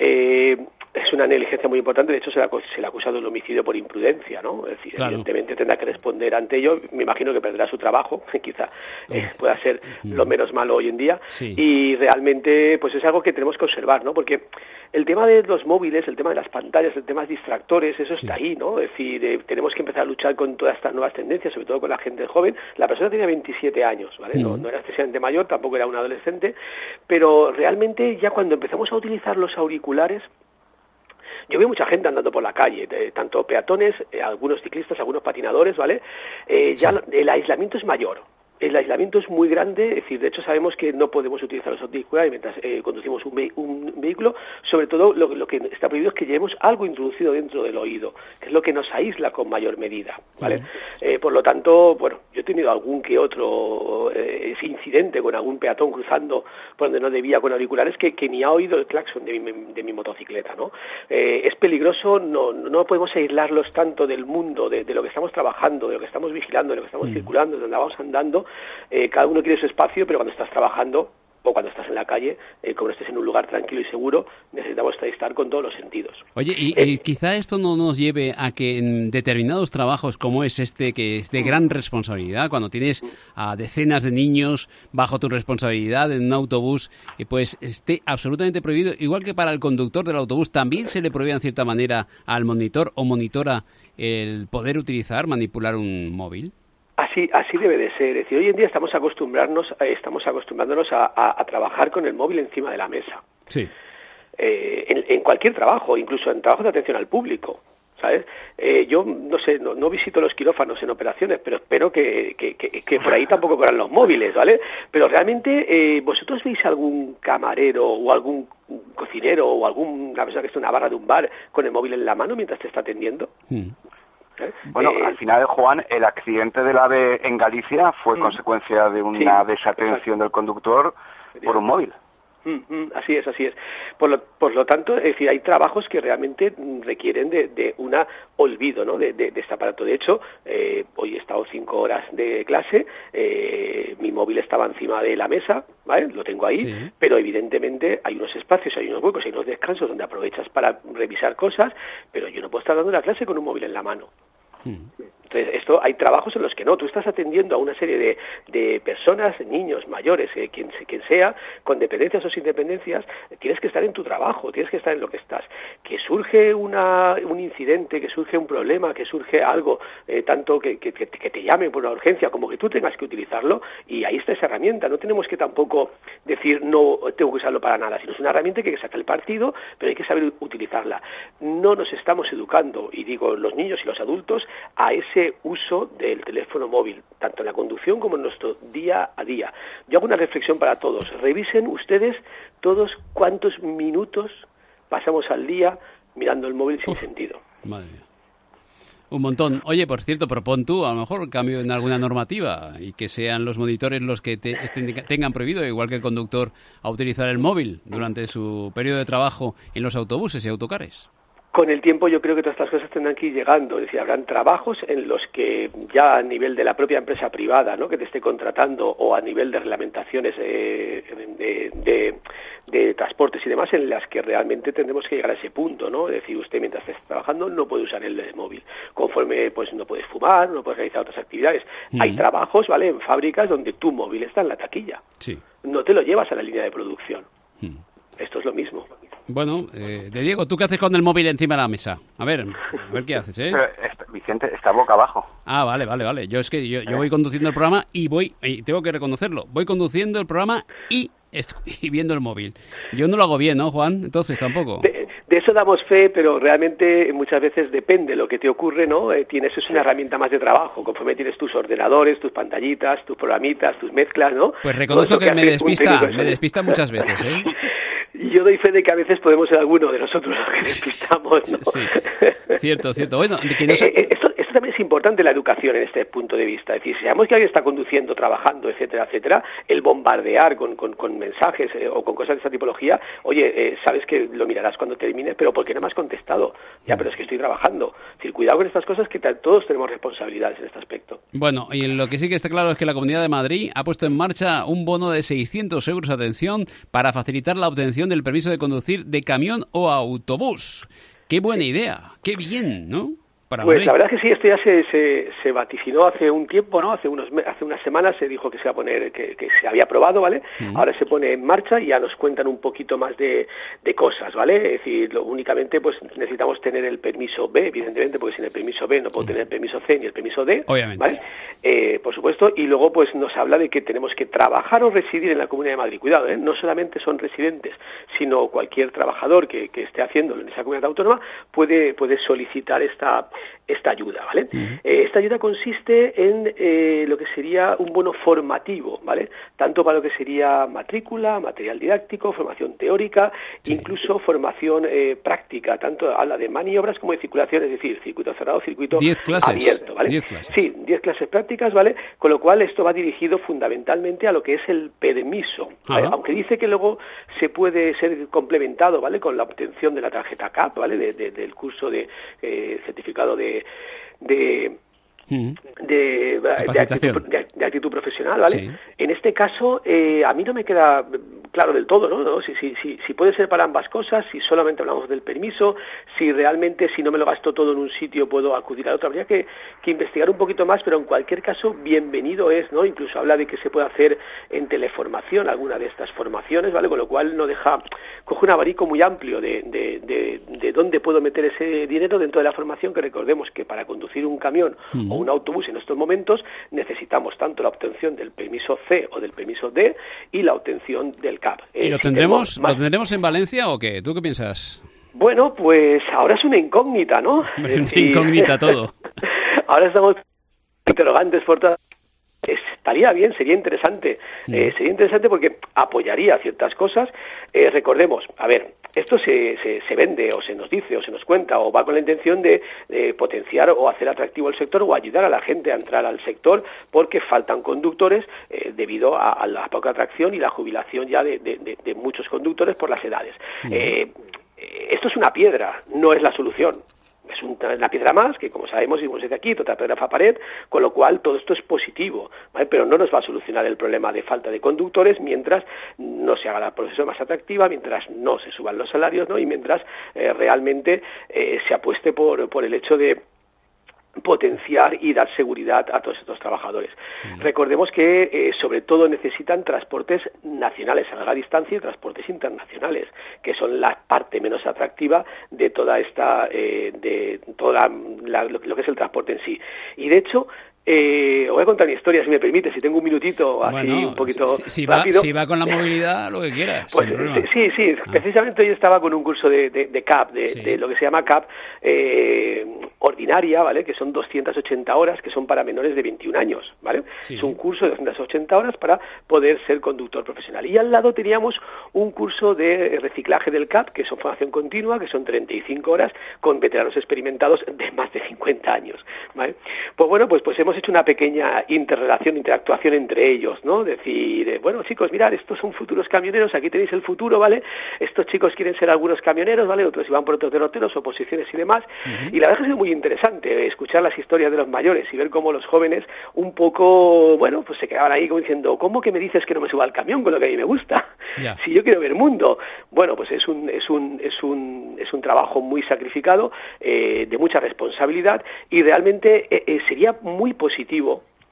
Es una negligencia muy importante. De hecho se le ha acusado el homicidio por imprudencia, ¿no? Es decir, claro, evidentemente tendrá que responder ante ello. Me imagino que perderá su trabajo, quizá pueda ser lo menos malo hoy en día. Sí. Y realmente pues es algo que tenemos que observar, ¿no? Porque el tema de los móviles, el tema de las pantallas, el tema de distractores, eso está ahí, ¿no? Es decir, tenemos que empezar a luchar con todas estas nuevas tendencias, sobre todo con la gente joven. La persona tenía 27 años, ¿vale? No era excesivamente mayor, tampoco era un adolescente, pero realmente ya cuando empezamos a utilizar los auriculares, yo veo mucha gente andando por la calle, tanto peatones, algunos ciclistas, algunos patinadores, ¿vale? Ya el aislamiento es mayor. El aislamiento es muy grande, es decir, de hecho sabemos que no podemos utilizar los auriculares mientras conducimos un vehículo. Sobre todo lo que está prohibido es que llevemos algo introducido dentro del oído, que es lo que nos aísla con mayor medida, ¿vale? Por lo tanto, bueno, yo he tenido algún que otro incidente con algún peatón cruzando por donde no debía con auriculares que ni ha oído el claxon de mi motocicleta, ¿no? Es peligroso, no podemos aislarlos tanto del mundo, de lo que estamos trabajando, de lo que estamos vigilando, de lo que estamos circulando, de donde vamos andando. Cada uno quiere su espacio, pero cuando estás trabajando o cuando estás en la calle, como estés en un lugar tranquilo y seguro, necesitamos estar con todos los sentidos. Oye, y quizá esto no nos lleve a que en determinados trabajos como es este, que es de gran responsabilidad, cuando tienes a decenas de niños bajo tu responsabilidad en un autobús, pues esté absolutamente prohibido, igual que para el conductor del autobús, también se le prohíbe en cierta manera al monitor o monitora el poder manipular un móvil. Así debe de ser. Es decir, hoy en día estamos acostumbrándonos a trabajar con el móvil encima de la mesa. Sí. En cualquier trabajo, incluso en trabajos de atención al público, ¿sabes? Yo no sé, no visito los quirófanos en operaciones, pero espero que por ahí tampoco corran los móviles, ¿vale? Pero realmente, ¿vosotros veis algún camarero o algún cocinero o alguna persona que esté en una barra de un bar con el móvil en la mano mientras te está atendiendo? Bueno, al final, Juan, el accidente del AVE en Galicia fue consecuencia de una desatención del conductor por un móvil. Así es. Por lo tanto, es decir, hay trabajos que realmente requieren de un olvido, ¿no?, de este aparato. De hecho, hoy he estado 5 horas de clase, mi móvil estaba encima de la mesa, ¿vale? Lo tengo ahí, pero evidentemente hay unos espacios, hay unos huecos, hay unos descansos donde aprovechas para revisar cosas, pero yo no puedo estar dando la clase con un móvil en la mano. Entonces, hay trabajos en los que no, tú estás atendiendo a una serie de personas, niños, mayores, quien sea, con dependencias o sin dependencias, tienes que estar en tu trabajo, tienes que estar en lo que estás. Que surge un incidente, que surge un problema, que surge algo, tanto que te llamen por una urgencia, como que tú tengas que utilizarlo, y ahí está esa herramienta. No tenemos que tampoco decir, no tengo que usarlo para nada, sino es una herramienta que hay que sacar el partido, pero hay que saber utilizarla. No nos estamos educando, y digo, los niños y los adultos, a ese uso del teléfono móvil, tanto en la conducción como en nuestro día a día. Yo hago una reflexión para todos. Revisen ustedes todos cuántos minutos pasamos al día mirando el móvil sin sentido. Madre mía. Un montón. Oye, por cierto, propon tú, a lo mejor, cambio en alguna normativa y que sean los monitores los que tengan prohibido, igual que el conductor, a utilizar el móvil durante su periodo de trabajo en los autobuses y autocares. Con el tiempo yo creo que todas estas cosas tendrán que ir llegando, es decir, habrán trabajos en los que ya a nivel de la propia empresa privada, ¿no?, que te esté contratando, o a nivel de reglamentaciones de transportes y demás, en las que realmente tendremos que llegar a ese punto, ¿no? Es decir, usted mientras esté trabajando no puede usar el móvil, conforme pues no puedes fumar, no puedes realizar otras actividades. Hay trabajos, ¿vale?, en fábricas donde tu móvil está en la taquilla, no te lo llevas a la línea de producción. Esto es lo mismo. Bueno, de Diego, ¿tú qué haces con el móvil encima de la mesa? A ver qué haces, ¿eh? Pero, Vicente, está boca abajo. Ah, vale. Yo voy conduciendo el programa y tengo que reconocerlo, voy conduciendo el programa y viendo el móvil. Yo no lo hago bien, ¿no, Juan? Entonces, tampoco. de eso damos fe, pero realmente muchas veces depende de lo que te ocurre, ¿no? Tienes es una herramienta más de trabajo, conforme tienes tus ordenadores, tus pantallitas, tus programitas, tus mezclas, ¿no? Pues reconozco que me despista muchas veces, ¿eh? Yo doy fe de que a veces podemos ser alguno de nosotros los que despistamos, ¿no? Sí, cierto. Bueno, que no esto también es importante, la educación en este punto de vista. Es decir, si sabemos que alguien está conduciendo, trabajando, etcétera, el bombardear con mensajes o con cosas de esa tipología, oye, sabes que lo mirarás cuando termine, pero ¿por qué no me has contestado? Ya, pero es que estoy trabajando. Es decir, cuidado con estas cosas, que todos tenemos responsabilidades en este aspecto. Bueno, y lo que sí que está claro es que la Comunidad de Madrid ha puesto en marcha un bono de 600 euros, atención, para facilitar la obtención del permiso de conducir de camión o autobús. ¡Qué buena idea! ¡Qué bien!, ¿no? Pues la verdad es que sí, esto ya se vaticinó hace un tiempo, ¿no? Hace unas semanas se dijo que se iba a poner, que se había aprobado, ¿vale? Ahora se pone en marcha y ya nos cuentan un poquito más de cosas, ¿vale? Es decir, únicamente pues necesitamos tener el permiso B, evidentemente, porque sin el permiso B no puedo tener el permiso C ni el permiso D, obviamente, ¿vale? Por supuesto, y luego pues nos habla de que tenemos que trabajar o residir en la Comunidad de Madrid. Cuidado, no solamente son residentes, sino cualquier trabajador que esté haciéndolo en esa comunidad autónoma puede solicitar esta ayuda, ¿vale? Esta ayuda consiste en lo que sería un bono formativo, ¿vale? Tanto para lo que sería matrícula, material didáctico, formación teórica, incluso formación práctica, tanto habla de maniobras como de circulación, es decir, circuito cerrado, circuito 10 clases, abierto, ¿vale? 10 clases. Sí, 10 clases prácticas, ¿vale? Con lo cual esto va dirigido fundamentalmente a lo que es el permiso, ¿vale? Aunque dice que luego se puede ser complementado, ¿vale? Con la obtención de la tarjeta CAP, ¿vale? Del curso de certificado de actitud profesional, ¿vale? Sí. En este caso, a mí no me queda claro del todo, ¿no? Si puede ser para ambas cosas, si solamente hablamos del permiso, si realmente, si no me lo gasto todo en un sitio, puedo acudir a otro. Habría que investigar un poquito más, pero en cualquier caso, bienvenido es, ¿no? Incluso habla de que se puede hacer en teleformación alguna de estas formaciones, ¿vale? Con lo cual coge un abanico muy amplio de dónde puedo meter ese dinero dentro de la formación, que recordemos que para conducir un camión o un autobús en estos momentos necesitamos tanto la obtención del permiso C o del permiso D y la obtención del CAP. ¿Y lo tendremos en Valencia o qué? ¿Tú qué piensas? Bueno, pues ahora es una incógnita, ¿no? Una incógnita todo. Ahora estamos interrogantes por todas. Estaría bien, sería interesante porque apoyaría ciertas cosas. Recordemos, a ver, esto se vende o se nos dice o se nos cuenta o va con la intención de potenciar o hacer atractivo el sector o ayudar a la gente a entrar al sector, porque faltan conductores debido a la poca atracción y la jubilación ya de muchos conductores por las edades. Esto es una piedra, no es la solución. Es una piedra más que, como sabemos, y como se dice aquí, otra piedra fa pared, con lo cual todo esto es positivo, ¿vale? Pero no nos va a solucionar el problema de falta de conductores mientras no se haga la profesión más atractiva, mientras no se suban los salarios, ¿no? Y mientras realmente se apueste por el hecho de potenciar y dar seguridad a todos estos trabajadores. Recordemos que sobre todo necesitan transportes nacionales a larga distancia y transportes internacionales, que son la parte menos atractiva de toda esta lo que es el transporte en sí. Y de hecho voy a contar mi historia, si me permite, si tengo un minutito así, bueno, un poquito rápido. Si va con la movilidad, lo que quieras. Pues sí, precisamente yo estaba con un curso de CAP, de lo que se llama CAP ordinaria, ¿vale? Que son 280 horas, que son para menores de 21 años, ¿vale? Sí. Es un curso de 280 horas para poder ser conductor profesional. Y al lado teníamos un curso de reciclaje del CAP, que son formación continua, que son 35 horas, con veteranos experimentados de más de 50 años, ¿vale? Pues bueno, pues hemos hecho una pequeña interactuación entre ellos, ¿no? Decir, bueno, chicos, mirad, estos son futuros camioneros, aquí tenéis el futuro, ¿vale? Estos chicos quieren ser algunos camioneros, ¿vale? Otros iban por otros derroteros, oposiciones y demás. Y la verdad es que ha sido muy interesante escuchar las historias de los mayores y ver cómo los jóvenes un poco, bueno, pues se quedaban ahí como diciendo, ¿cómo que me dices que no me suba al camión con lo que a mí me gusta? Yeah. Si yo quiero ver mundo. Bueno, pues es un trabajo muy sacrificado, de mucha responsabilidad, y realmente sería muy positivo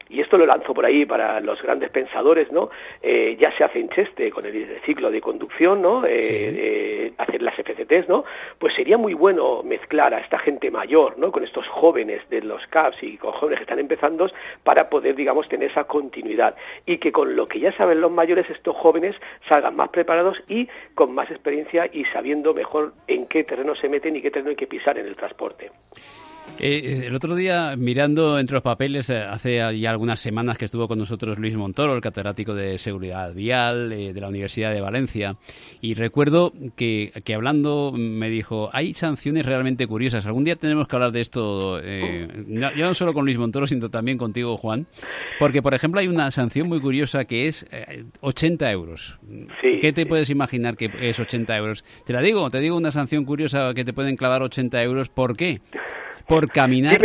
y esto lo lanzo por ahí para los grandes pensadores, ¿no? Ya se hace en Cheste con el ciclo de conducción, ¿no? Hacer las FCTs, ¿no? Pues sería muy bueno mezclar a esta gente mayor, ¿no? Con estos jóvenes de los CAPs y con jóvenes que están empezando para poder, digamos, tener esa continuidad y que con lo que ya saben los mayores, estos jóvenes salgan más preparados y con más experiencia y sabiendo mejor en qué terreno se meten y qué terreno hay que pisar en el transporte. El otro día, mirando entre los papeles, hace ya algunas semanas que estuvo con nosotros Luis Montoro, el catedrático de Seguridad Vial de la Universidad de Valencia, y recuerdo que hablando me dijo, hay sanciones realmente curiosas. Algún día tenemos que hablar de esto, ya no solo con Luis Montoro, sino también contigo, Juan, porque, por ejemplo, hay una sanción muy curiosa que es 80 euros. Sí, ¿qué te puedes imaginar que es 80 euros? Te digo una sanción curiosa que te pueden clavar 80 euros. ¿Por qué? Por caminar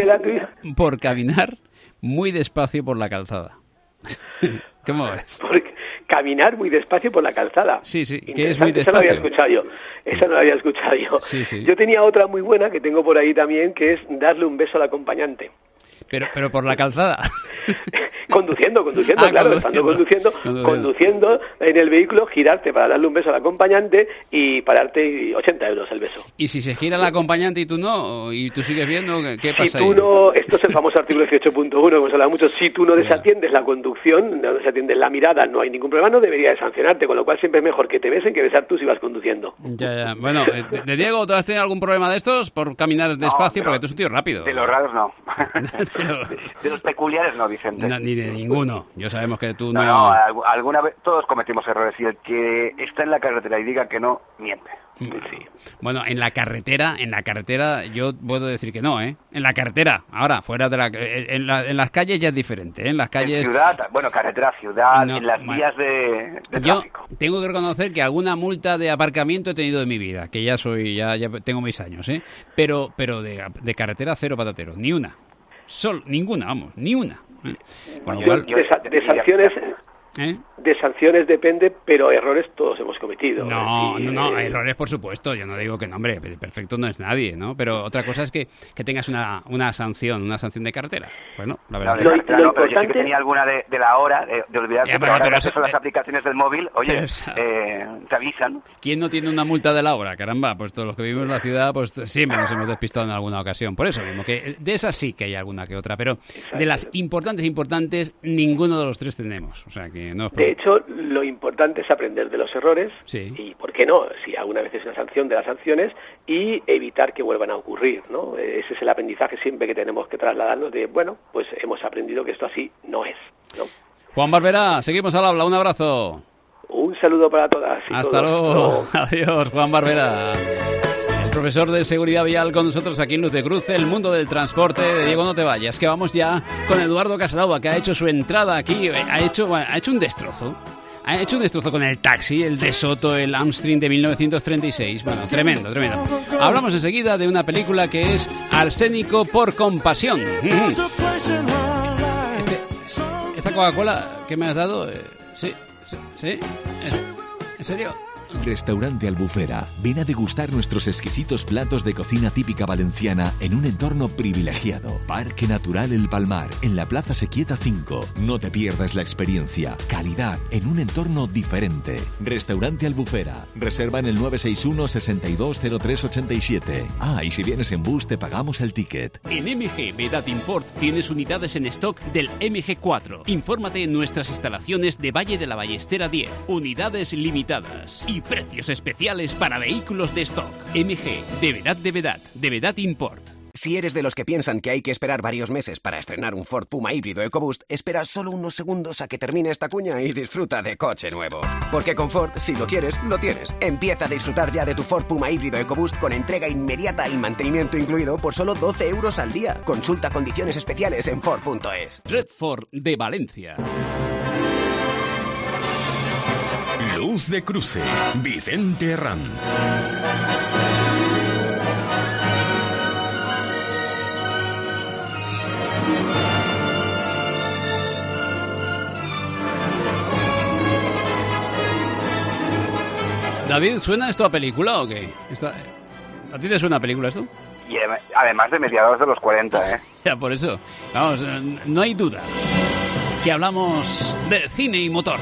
muy despacio por la calzada. ¿Cómo ves? Caminar muy despacio por la calzada. Sí, que es muy despacio. Esa no la había escuchado yo. Sí. Yo tenía otra muy buena que tengo por ahí también, que es darle un beso al acompañante. Pero por la calzada. Conduciendo, claro, estando conduciendo en el vehículo, girarte para darle un beso al acompañante y pararte 80 euros el beso. ¿Y si se gira el acompañante y tú no? ¿Y tú sigues viendo? ¿Qué pasa ahí? Si tú no, esto es el famoso artículo 18.1, que hemos hablado mucho, si tú no desatiendes la conducción, no desatiendes la mirada, no hay ningún problema, no debería de sancionarte, con lo cual siempre es mejor que te besen que besar tú si vas conduciendo. Ya. Bueno, de Diego, ¿tú has tenido algún problema de estos por caminar despacio? Porque tú eres un tío rápido. De los raros no. De los peculiares no, Vicente. No, ni de ninguno. Yo sabemos que tú no... No, alguna vez todos cometimos errores y el que está en la carretera y diga que no, miente. Sí. Bueno, en la carretera yo puedo decir que no, ¿eh? En la carretera, ahora, fuera de en las calles ya es diferente, ¿eh? En las calles... En ciudad, carretera, ciudad, no, en las vías de tráfico. Yo tengo que reconocer que alguna multa de aparcamiento he tenido en mi vida, que ya tengo mis años, ¿eh? Pero de carretera cero patatero, ni una. Ninguna, vamos, ni una. Bueno, de sanciones... De sanciones depende, pero errores todos hemos cometido. No, errores por supuesto. Yo no digo que no, hombre, perfecto no es nadie, ¿no? Pero otra cosa es que tengas una sanción de carretera. Bueno, la verdad. Pero yo sí que tenía alguna de la hora, de olvidarte, pero ahora gracias a las aplicaciones del móvil, oye, te avisan. ¿Quién no tiene una multa de la hora? Caramba, pues todos los que vivimos en la ciudad, pues siempre nos hemos despistado en alguna ocasión. Por eso mismo, que de esas sí que hay alguna que otra, pero de las importantes, ninguno de los tres tenemos. O sea que no. De hecho, lo importante es aprender de los errores y, ¿por qué no? Si alguna vez es una sanción, de las sanciones y evitar que vuelvan a ocurrir, ¿no? Ese es el aprendizaje siempre que tenemos que trasladarnos de, bueno, pues hemos aprendido que esto así no es, ¿no? Juan Barberá, seguimos al habla, un abrazo. Un saludo para todas y hasta todos. Luego. Adiós, Juan Barberá. Profesor de Seguridad Vial con nosotros aquí en Luz de Cruce, el mundo del transporte. Diego, no te vayas, que vamos ya con Eduardo Casanova, que ha hecho su entrada aquí, ha hecho un destrozo. Ha hecho un destrozo con el taxi, el De Soto, el Amsterdam de 1936. Bueno, tremendo. Hablamos enseguida de una película que es Arsénico por compasión. ¿Esta Coca-Cola que me has dado? Sí. ¿En serio? Restaurante Albufera. Ven a degustar nuestros exquisitos platos de cocina típica valenciana en un entorno privilegiado. Parque Natural El Palmar, en la Plaza Sequieta 5. No te pierdas la experiencia. Calidad en un entorno diferente. Restaurante Albufera. Reserva en el 961 620387. Y si vienes en bus te pagamos el ticket. En MG Vedad Import tienes unidades en stock del MG4. Infórmate en nuestras instalaciones de Valle de la Ballestera 10. Unidades limitadas y precios especiales para vehículos de stock. MG, de Vedad Import. Si eres de los que piensan que hay que esperar varios meses para estrenar un Ford Puma híbrido EcoBoost, espera solo unos segundos a que termine esta cuña y disfruta de coche nuevo. Porque con Ford, si lo quieres, lo tienes. Empieza a disfrutar ya de tu Ford Puma híbrido EcoBoost con entrega inmediata y mantenimiento incluido por solo 12 euros al día. Consulta condiciones especiales en Ford.es. Red Ford de Valencia. Luz de Cruce, Vicente Ranz. David, ¿suena esto a película o qué? ¿A ti te suena a película esto? Y además de mediados de los 40, ¿eh? Ya, por eso. Vamos, no hay duda. que hablamos de cine y motor.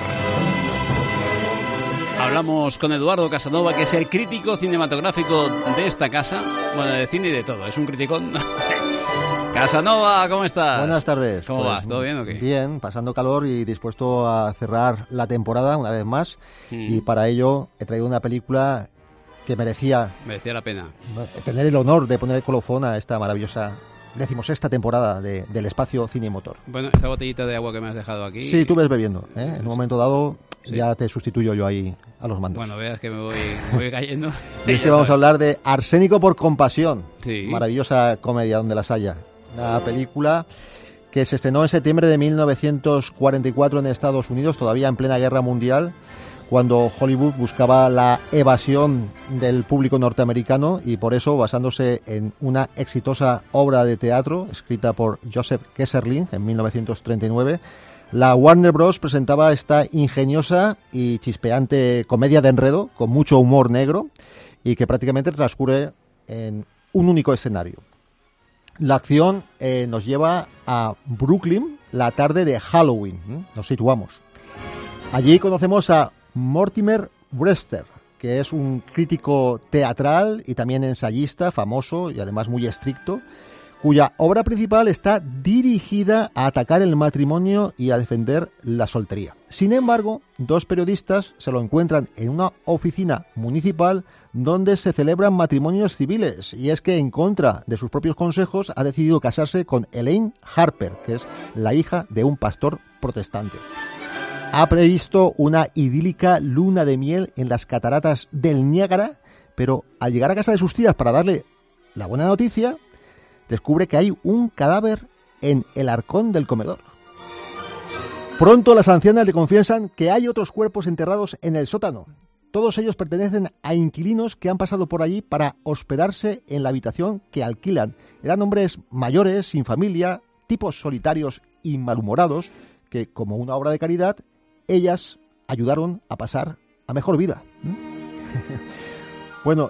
Hablamos con Eduardo Casanova, que es el crítico cinematográfico de esta casa. Bueno, de cine y de todo, es un criticón. Casanova, ¿cómo estás? Buenas tardes. ¿Cómo vas? ¿Todo bien o qué? Bien, pasando calor y dispuesto a cerrar la temporada una vez más. Y para ello he traído una película que merecía la pena tener el honor de poner el colofón a esta maravillosa 16ª temporada del Espacio Cine y Motor. Bueno, esta botellita de agua que me has dejado aquí... Sí, tú ves bebiendo, ¿eh? En un momento dado ya te sustituyo yo ahí a los mandos. Bueno, veas que me voy cayendo. Y es que vamos a hablar de Arsénico por compasión. Sí. Maravillosa comedia donde las haya. Una película que se estrenó en septiembre de 1944 en Estados Unidos, todavía en plena guerra mundial, cuando Hollywood buscaba la evasión del público norteamericano y por eso, basándose en una exitosa obra de teatro escrita por Joseph Kesserling en 1939, la Warner Bros. Presentaba esta ingeniosa y chispeante comedia de enredo con mucho humor negro y que prácticamente transcurre en un único escenario. La acción nos lleva a Brooklyn la tarde de Halloween. Nos situamos. Allí conocemos a Mortimer Brewster, que es un crítico teatral y también ensayista famoso y además muy estricto, cuya obra principal está dirigida a atacar el matrimonio y a defender la soltería. Sin embargo, dos periodistas se lo encuentran en una oficina municipal donde se celebran matrimonios civiles, y es que en contra de sus propios consejos ha decidido casarse con Elaine Harper, que es la hija de un pastor protestante. Ha previsto una idílica luna de miel en las cataratas del Niágara, pero al llegar a casa de sus tías para darle la buena noticia, descubre que hay un cadáver en el arcón del comedor. Pronto las ancianas le confiesan que hay otros cuerpos enterrados en el sótano. Todos ellos pertenecen a inquilinos que han pasado por allí para hospedarse en la habitación que alquilan. Eran hombres mayores, sin familia, tipos solitarios y malhumorados, que como una obra de caridad, ellas ayudaron a pasar a mejor vida. Bueno,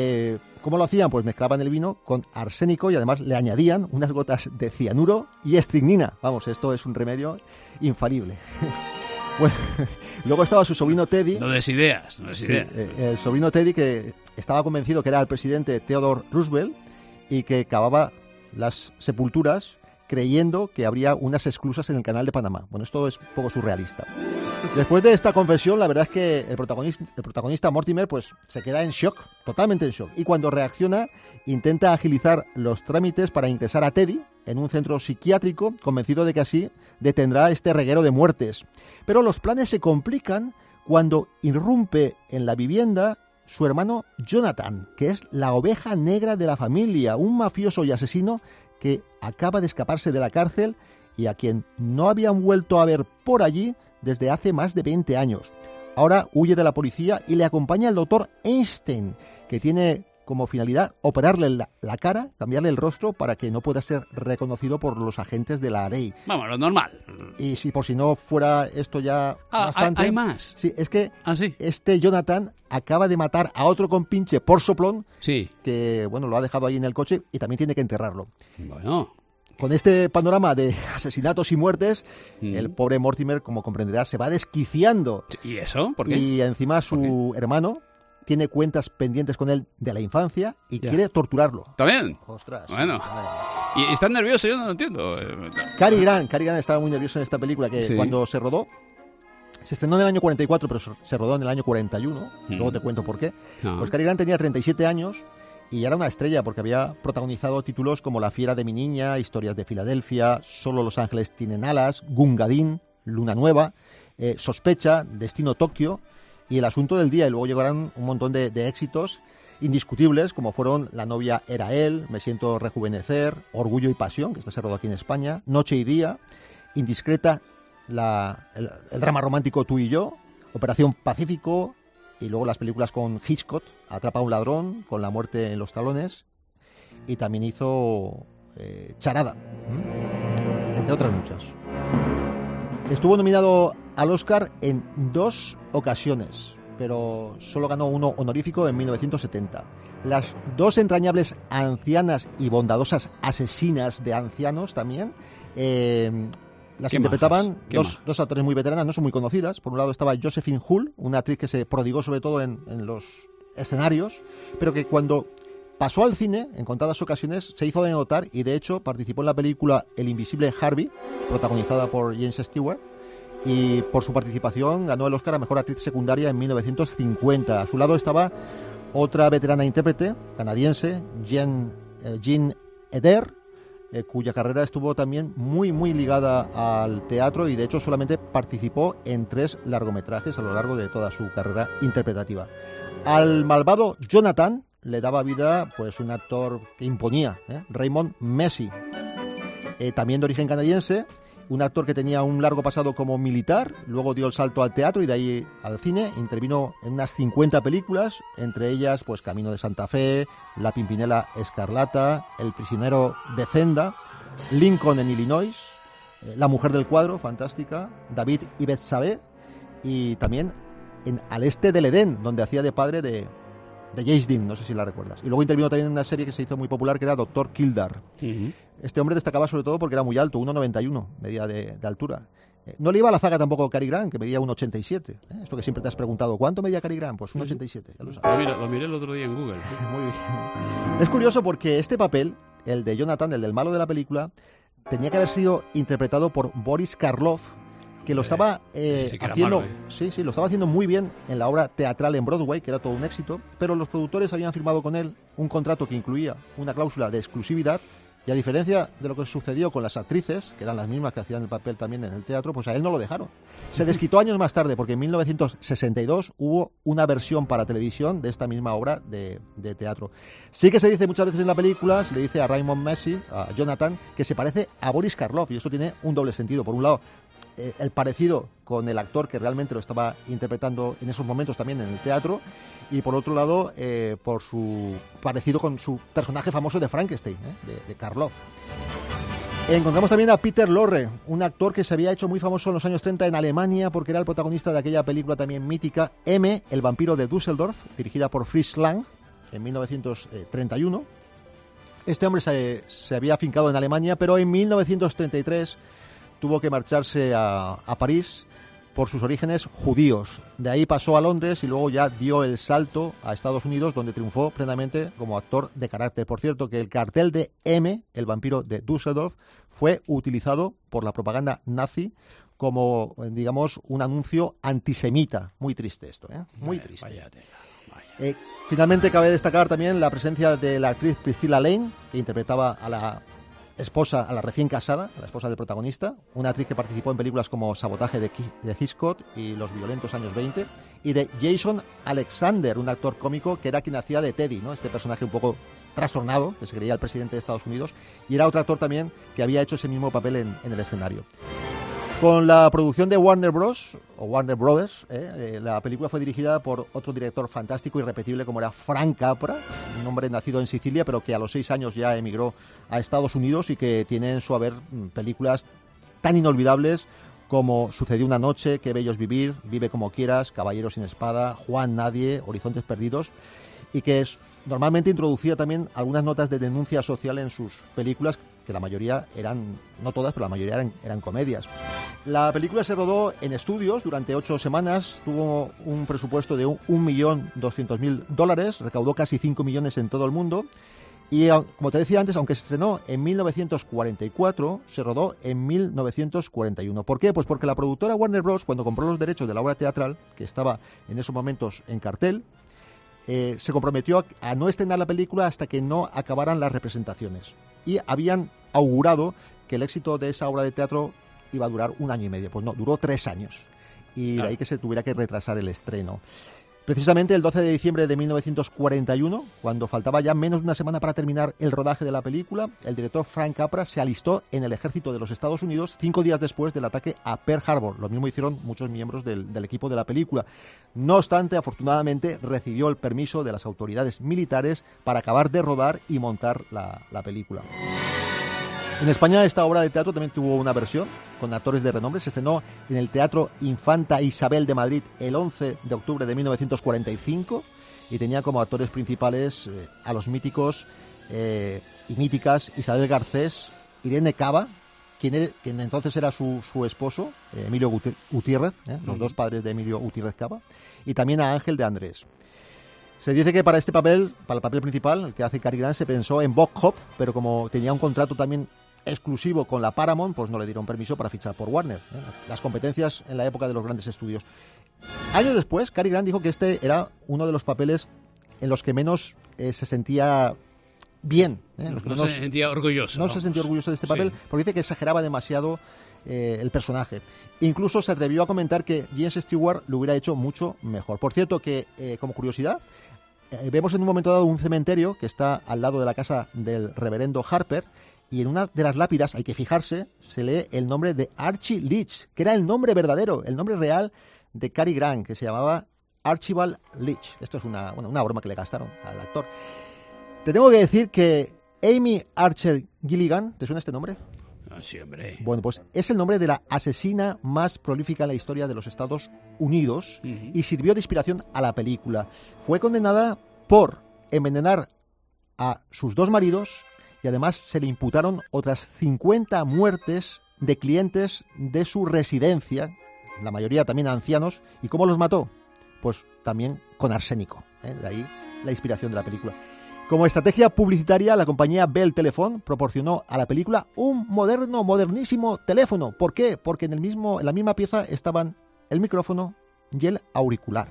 ¿cómo lo hacían? Pues mezclaban el vino con arsénico y además le añadían unas gotas de cianuro y estricnina. Vamos, esto es un remedio infalible. Bueno, luego estaba su sobrino Teddy. No des ideas. El sobrino Teddy, que estaba convencido que era el presidente Theodore Roosevelt y que cavaba las sepulturas creyendo que habría unas esclusas en el canal de Panamá. Bueno, esto es un poco surrealista. Después de esta confesión, la verdad es que el protagonista Mortimer pues se queda en shock, totalmente en shock. Y cuando reacciona, intenta agilizar los trámites para ingresar a Teddy en un centro psiquiátrico, convencido de que así detendrá este reguero de muertes. Pero los planes se complican cuando irrumpe en la vivienda su hermano Jonathan, que es la oveja negra de la familia, un mafioso y asesino que acaba de escaparse de la cárcel y a quien no habían vuelto a ver por allí desde hace más de 20 años. Ahora huye de la policía y le acompaña el doctor Einstein, que tiene como finalidad operarle la cara, cambiarle el rostro para que no pueda ser reconocido por los agentes de la ley. Vamos, lo normal. Y si por si no fuera esto ya bastante... ¿Hay más? Sí, es que ¿sí? Este Jonathan acaba de matar a otro compinche por soplón, sí, que bueno, lo ha dejado ahí en el coche y también tiene que enterrarlo. Bueno... Con este panorama de asesinatos y muertes, el pobre Mortimer, como comprenderás, se va desquiciando. ¿Y eso? ¿Por qué? Y encima su hermano tiene cuentas pendientes con él de la infancia y quiere torturarlo. ¿También? Ostras. Bueno. ¿Y está nervioso? Yo no lo entiendo. Cary Grant estaba muy nervioso en esta película, que cuando se rodó, se estrenó en el año 44, pero se rodó en el año 41. Luego te cuento por qué. Pues Cary Grant tenía 37 años. Y era una estrella porque había protagonizado títulos como La fiera de mi niña, Historias de Filadelfia, Solo los ángeles tienen alas, Gungadin, Luna nueva, Sospecha, Destino Tokio y El asunto del día. Y luego llegaron un montón de éxitos indiscutibles como fueron La novia era él, Me siento rejuvenecer, Orgullo y pasión, que se rodó aquí en España, Noche y día, Indiscreta, el drama romántico Tú y yo, Operación Pacífico, y luego las películas con Hitchcock, Atrapa a un ladrón, Con la muerte en los talones, y también hizo Charada, entre otras muchas. Estuvo nominado al Oscar en 2 ocasiones, pero solo ganó uno honorífico en 1970. Las 2 entrañables ancianas y bondadosas asesinas de ancianos también Las interpretaban dos actores muy veteranas, no son muy conocidas. Por un lado estaba Josephine Hull, una actriz que se prodigó sobre todo en los escenarios, pero que cuando pasó al cine, en contadas ocasiones, se hizo de notar y de hecho participó en la película El invisible Harvey, protagonizada por James Stewart, y por su participación ganó el Oscar a Mejor Actriz Secundaria en 1950. A su lado estaba otra veterana intérprete canadiense, Jean Eder, cuya carrera estuvo también muy ligada al teatro y de hecho solamente participó en 3 largometrajes a lo largo de toda su carrera interpretativa. Al malvado Jonathan le daba vida pues un actor que imponía, Raymond Massey, también de origen canadiense, un actor que tenía un largo pasado como militar, luego dio el salto al teatro y de ahí al cine, intervino en unas 50 películas, entre ellas pues Camino de Santa Fe, La Pimpinela Escarlata, El prisionero de Zenda, Lincoln en Illinois, La mujer del cuadro, fantástica, David y Betsabé, y también en Al este del Edén, donde hacía de padre de James Dean, no sé si la recuerdas. Y luego intervino también en una serie que se hizo muy popular que era Dr. Kildare. Este hombre destacaba sobre todo porque era muy alto, 1,91, medía de altura. No le iba a la zaga tampoco Cary Grant, que medía 1,87. Esto que siempre te has preguntado, ¿cuánto medía Cary Grant? Pues 1,87, ya lo sabes. Lo miré el otro día en Google. Muy bien. Es curioso porque este papel, el de Jonathan, el del malo de la película, tenía que haber sido interpretado por Boris Karloff, que lo estaba haciendo, lo estaba haciendo muy bien en la obra teatral en Broadway, que era todo un éxito, pero los productores habían firmado con él un contrato que incluía una cláusula de exclusividad, y a diferencia de lo que sucedió con las actrices, que eran las mismas que hacían el papel también en el teatro, pues a él no lo dejaron. Se desquitó años más tarde, porque en 1962 hubo una versión para televisión de esta misma obra de teatro. Sí que se dice muchas veces en la película, se le dice a Raymond Massey, a Jonathan, que se parece a Boris Karloff, y esto tiene un doble sentido. Por un lado, el parecido con el actor que realmente lo estaba interpretando en esos momentos también en el teatro, y por otro lado por su parecido con su personaje famoso de Frankenstein, de Karloff. Encontramos también a Peter Lorre, un actor que se había hecho muy famoso en los años 30 en Alemania porque era el protagonista de aquella película también mítica, M, el vampiro de Düsseldorf, dirigida por Fritz Lang en 1931. Este hombre se había afincado en Alemania, pero en 1933 tuvo que marcharse a París por sus orígenes judíos. De ahí pasó a Londres y luego ya dio el salto a Estados Unidos, donde triunfó plenamente como actor de carácter. Por cierto, que el cartel de M, el vampiro de Düsseldorf, fue utilizado por la propaganda nazi como, digamos, un anuncio antisemita. Muy triste esto, muy triste. Finalmente cabe destacar también la presencia de la actriz Priscilla Lane, que interpretaba a la esposa, a la recién casada, a la esposa del protagonista, una actriz que participó en películas como Sabotaje de Hitchcock y Los violentos años 20, y de Jason Alexander, un actor cómico que era quien hacía de Teddy, ¿no? Este personaje un poco trastornado, que se creía el presidente de Estados Unidos, y era otro actor también que había hecho ese mismo papel en el escenario. Con la producción de Warner Bros. O Warner Brothers, la película fue dirigida por otro director fantástico y irrepetible como era Frank Capra, un hombre nacido en Sicilia pero que a los 6 años ya emigró a Estados Unidos y que tiene en su haber películas tan inolvidables como Sucedió una noche, Qué bello es vivir, Vive como quieras, Caballero sin espada, Juan Nadie, Horizontes perdidos, y que normalmente introducía también algunas notas de denuncia social en sus películas, que la mayoría eran, no todas, pero la mayoría eran comedias. La película se rodó en estudios durante 8 semanas, tuvo un presupuesto de $1.200.000, recaudó casi 5 millones en todo el mundo, y como te decía antes, aunque se estrenó en 1944, se rodó en 1941. ¿Por qué? Pues porque la productora Warner Bros., cuando compró los derechos de la obra teatral, que estaba en esos momentos en cartel, se comprometió a no estrenar la película hasta que no acabaran las representaciones. Y habían augurado que el éxito de esa obra de teatro iba a durar 1 año y medio. Pues no, duró 3 años. Y de ahí que se tuviera que retrasar el estreno. Precisamente el 12 de diciembre de 1941, cuando faltaba ya menos de una semana para terminar el rodaje de la película, el director Frank Capra se alistó en el ejército de los Estados Unidos 5 días después del ataque a Pearl Harbor. Lo mismo hicieron muchos miembros del equipo de la película. No obstante, afortunadamente, recibió el permiso de las autoridades militares para acabar de rodar y montar la película. En España esta obra de teatro también tuvo una versión con actores de renombre. Se estrenó en el Teatro Infanta Isabel de Madrid el 11 de octubre de 1945 y tenía como actores principales a los míticos y míticas Isabel Garcés, Irene Cava quien entonces era su esposo, Emilio Gutiérrez, los dos padres de Emilio Gutiérrez Cava, y también a Ángel de Andrés. Se dice que para este papel, para el papel principal, el que hace Cary Grant, se pensó en Bob Hope, pero como tenía un contrato también exclusivo con la Paramount, pues no le dieron permiso para fichar por Warner. Las competencias en la época de los grandes estudios. Años después, Cary Grant dijo que este era uno de los papeles en los que menos se sentía bien. No se sentía orgulloso. No se sentía orgulloso de este papel, porque dice que exageraba demasiado el personaje. Incluso se atrevió a comentar que James Stewart lo hubiera hecho mucho mejor. Por cierto, que como curiosidad, vemos en un momento dado un cementerio que está al lado de la casa del reverendo Harper, y en una de las lápidas, hay que fijarse, se lee el nombre de Archie Leach, que era el nombre verdadero, el nombre real de Cary Grant, que se llamaba Archibald Leach. Esto es una broma que le gastaron al actor. Te tengo que decir que Amy Archer Gilligan, ¿te suena este nombre? Sí, hombre. Bueno, pues es el nombre de la asesina más prolífica en la historia de los Estados Unidos y sirvió de inspiración a la película. Fue condenada por envenenar a sus dos maridos y además se le imputaron otras 50 muertes de clientes de su residencia, la mayoría también ancianos. ¿Y cómo los mató? Pues también con arsénico. De ahí la inspiración de la película. Como estrategia publicitaria, la compañía Bell Telephone proporcionó a la película un modernísimo teléfono. ¿Por qué? Porque en la misma pieza estaban el micrófono y el auricular.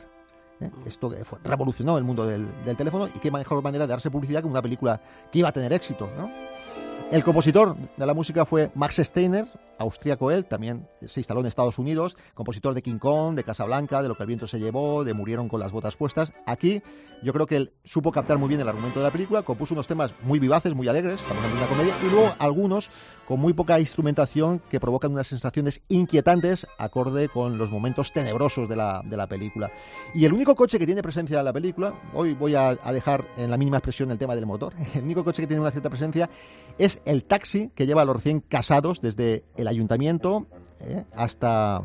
Esto revolucionó el mundo del teléfono, y qué mejor manera de darse publicidad que una película que iba a tener éxito, ¿no? El compositor de la música fue Max Steiner, austríaco él, también se instaló en Estados Unidos, compositor de King Kong, de Casablanca, de Lo que el viento se llevó, de Murieron con las botas puestas. Aquí yo creo que él supo captar muy bien el argumento de la película, compuso unos temas muy vivaces, muy alegres, estamos hablando de una comedia, y luego algunos con muy poca instrumentación que provocan unas sensaciones inquietantes acorde con los momentos tenebrosos de la película. Y el único coche que tiene presencia en la película, hoy voy a dejar en la mínima expresión el tema del motor, el único coche que tiene una cierta presencia es el taxi que lleva a los recién casados desde el ayuntamiento hasta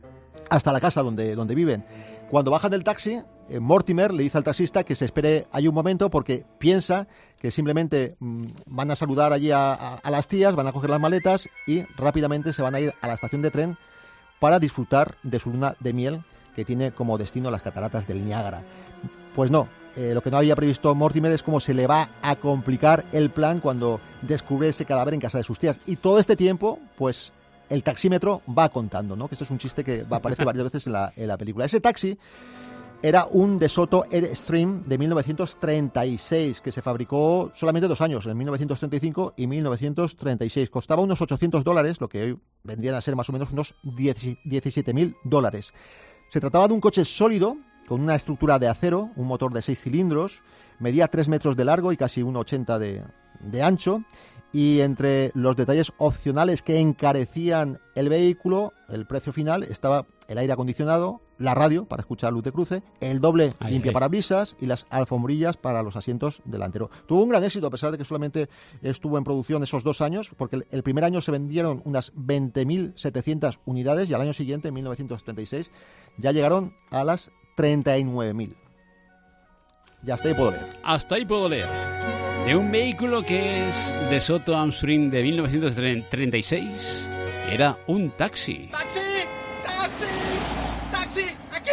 la casa donde viven. Cuando bajan del taxi, Mortimer le dice al taxista que se espere ahí un momento porque piensa que simplemente van a saludar allí a las tías, van a coger las maletas y rápidamente se van a ir a la estación de tren para disfrutar de su luna de miel, que tiene como destino las cataratas del Niágara. Pues no. Lo que no había previsto Mortimer es cómo se le va a complicar el plan cuando descubre ese cadáver en casa de sus tías. Y todo este tiempo, pues el taxímetro va contando, ¿no? Que esto es un chiste que aparece varias veces en la película. Ese taxi era un DeSoto Airstream de 1936, que se fabricó solamente 2 años, en 1935 y 1936. Costaba unos $800, lo que hoy vendrían a ser más o menos unos $17.000. Se trataba de un coche sólido, con una estructura de acero, un motor de 6 cilindros, medía 3 metros de largo y casi 1,80 de ancho, y entre los detalles opcionales que encarecían el vehículo, el precio final, estaba el aire acondicionado, la radio para escuchar luz de cruce, el doble limpiaparabrisas y las alfombrillas para los asientos delanteros. Tuvo un gran éxito, a pesar de que solamente estuvo en producción esos 2 años, porque el primer año se vendieron unas 20.700 unidades y al año siguiente, en 1936, ya llegaron a las 39.000. Ya hasta ahí puedo leer. Hasta ahí puedo leer. De un vehículo que es DeSoto Airstream de 1936, era un taxi. ¡Taxi! ¡Taxi! ¡Taxi! ¡Aquí!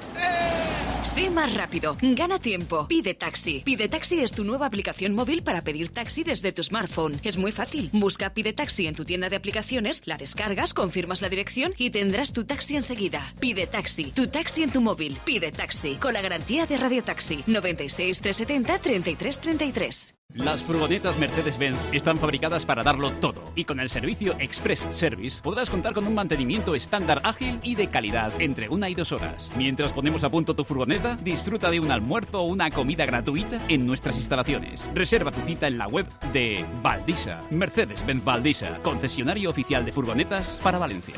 Sé más rápido, gana tiempo, pide taxi. Pide Taxi es tu nueva aplicación móvil para pedir taxi desde tu smartphone. Es muy fácil. Busca Pide Taxi en tu tienda de aplicaciones, la descargas, confirmas la dirección y tendrás tu taxi enseguida. Pide Taxi, tu taxi en tu móvil. Pide Taxi, con la garantía de Radio Taxi. 96 370 33 33. Las furgonetas Mercedes-Benz están fabricadas para darlo todo, y con el servicio Express Service podrás contar con un mantenimiento estándar, ágil y de calidad entre 1 y 2 horas. Mientras ponemos a punto tu furgoneta, disfruta de un almuerzo o una comida gratuita en nuestras instalaciones. Reserva tu cita en la web de Valdisa. Mercedes-Benz Valdisa, concesionario oficial de furgonetas para Valencia.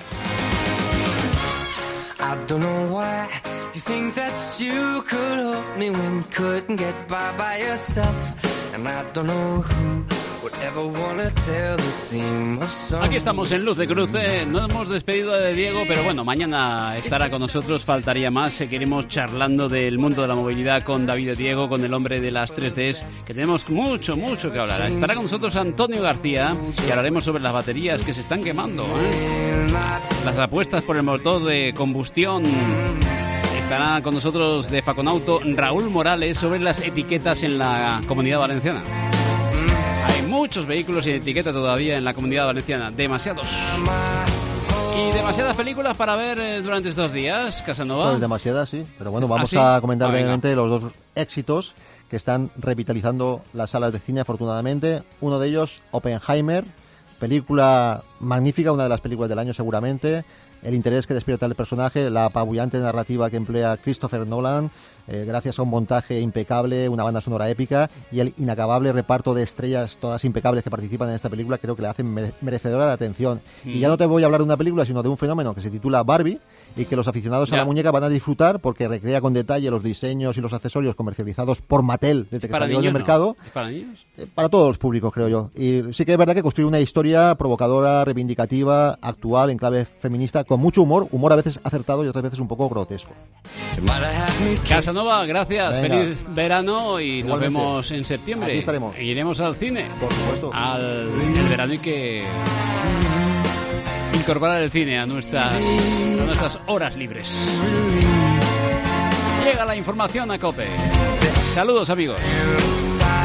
I don't know why you think that you could help me when you couldn't get by yourself. And I don't know who Aquí estamos en Luz de Cruce. No hemos despedido de Diego, pero bueno, mañana estará con nosotros, faltaría más. Seguiremos charlando del mundo de la movilidad con David de Diego, con el hombre de las 3Ds, que tenemos mucho que hablar. Estará con nosotros Antonio García y hablaremos sobre las baterías que se están quemando, las apuestas por el motor de combustión. Estará con nosotros de Faconauto Raúl Morales sobre las etiquetas en la Comunidad Valenciana. Hay muchos vehículos sin etiqueta todavía en la Comunidad Valenciana, demasiados. ¿Y demasiadas películas para ver durante estos días, Casanova? Pues demasiadas, sí. Pero bueno, vamos a comentar brevemente los dos éxitos que están revitalizando las salas de cine, afortunadamente. Uno de ellos, Oppenheimer, película magnífica, una de las películas del año seguramente. El interés que despierta el personaje, la apabullante narrativa que emplea Christopher Nolan, gracias a un montaje impecable, una banda sonora épica y el inacabable reparto de estrellas todas impecables que participan en esta película, creo que la hacen merecedora de atención. Y ya no te voy a hablar de una película, sino de un fenómeno que se titula Barbie y que los aficionados a la muñeca van a disfrutar porque recrea con detalle los diseños y los accesorios comercializados por Mattel desde que salió del mercado. ¿Es para niños? Para todos los públicos, creo yo. Y sí que es verdad que construye una historia provocadora, reivindicativa, actual, en clave feminista, con mucho humor a veces acertado y otras veces un poco grotesco. Casanova, gracias. Venga. Feliz verano y igualmente. Nos vemos en septiembre. Aquí estaremos. Y iremos al cine. Por supuesto. El verano hay que incorporar el cine a nuestras horas libres. Llega la información a COPE. Saludos, amigos.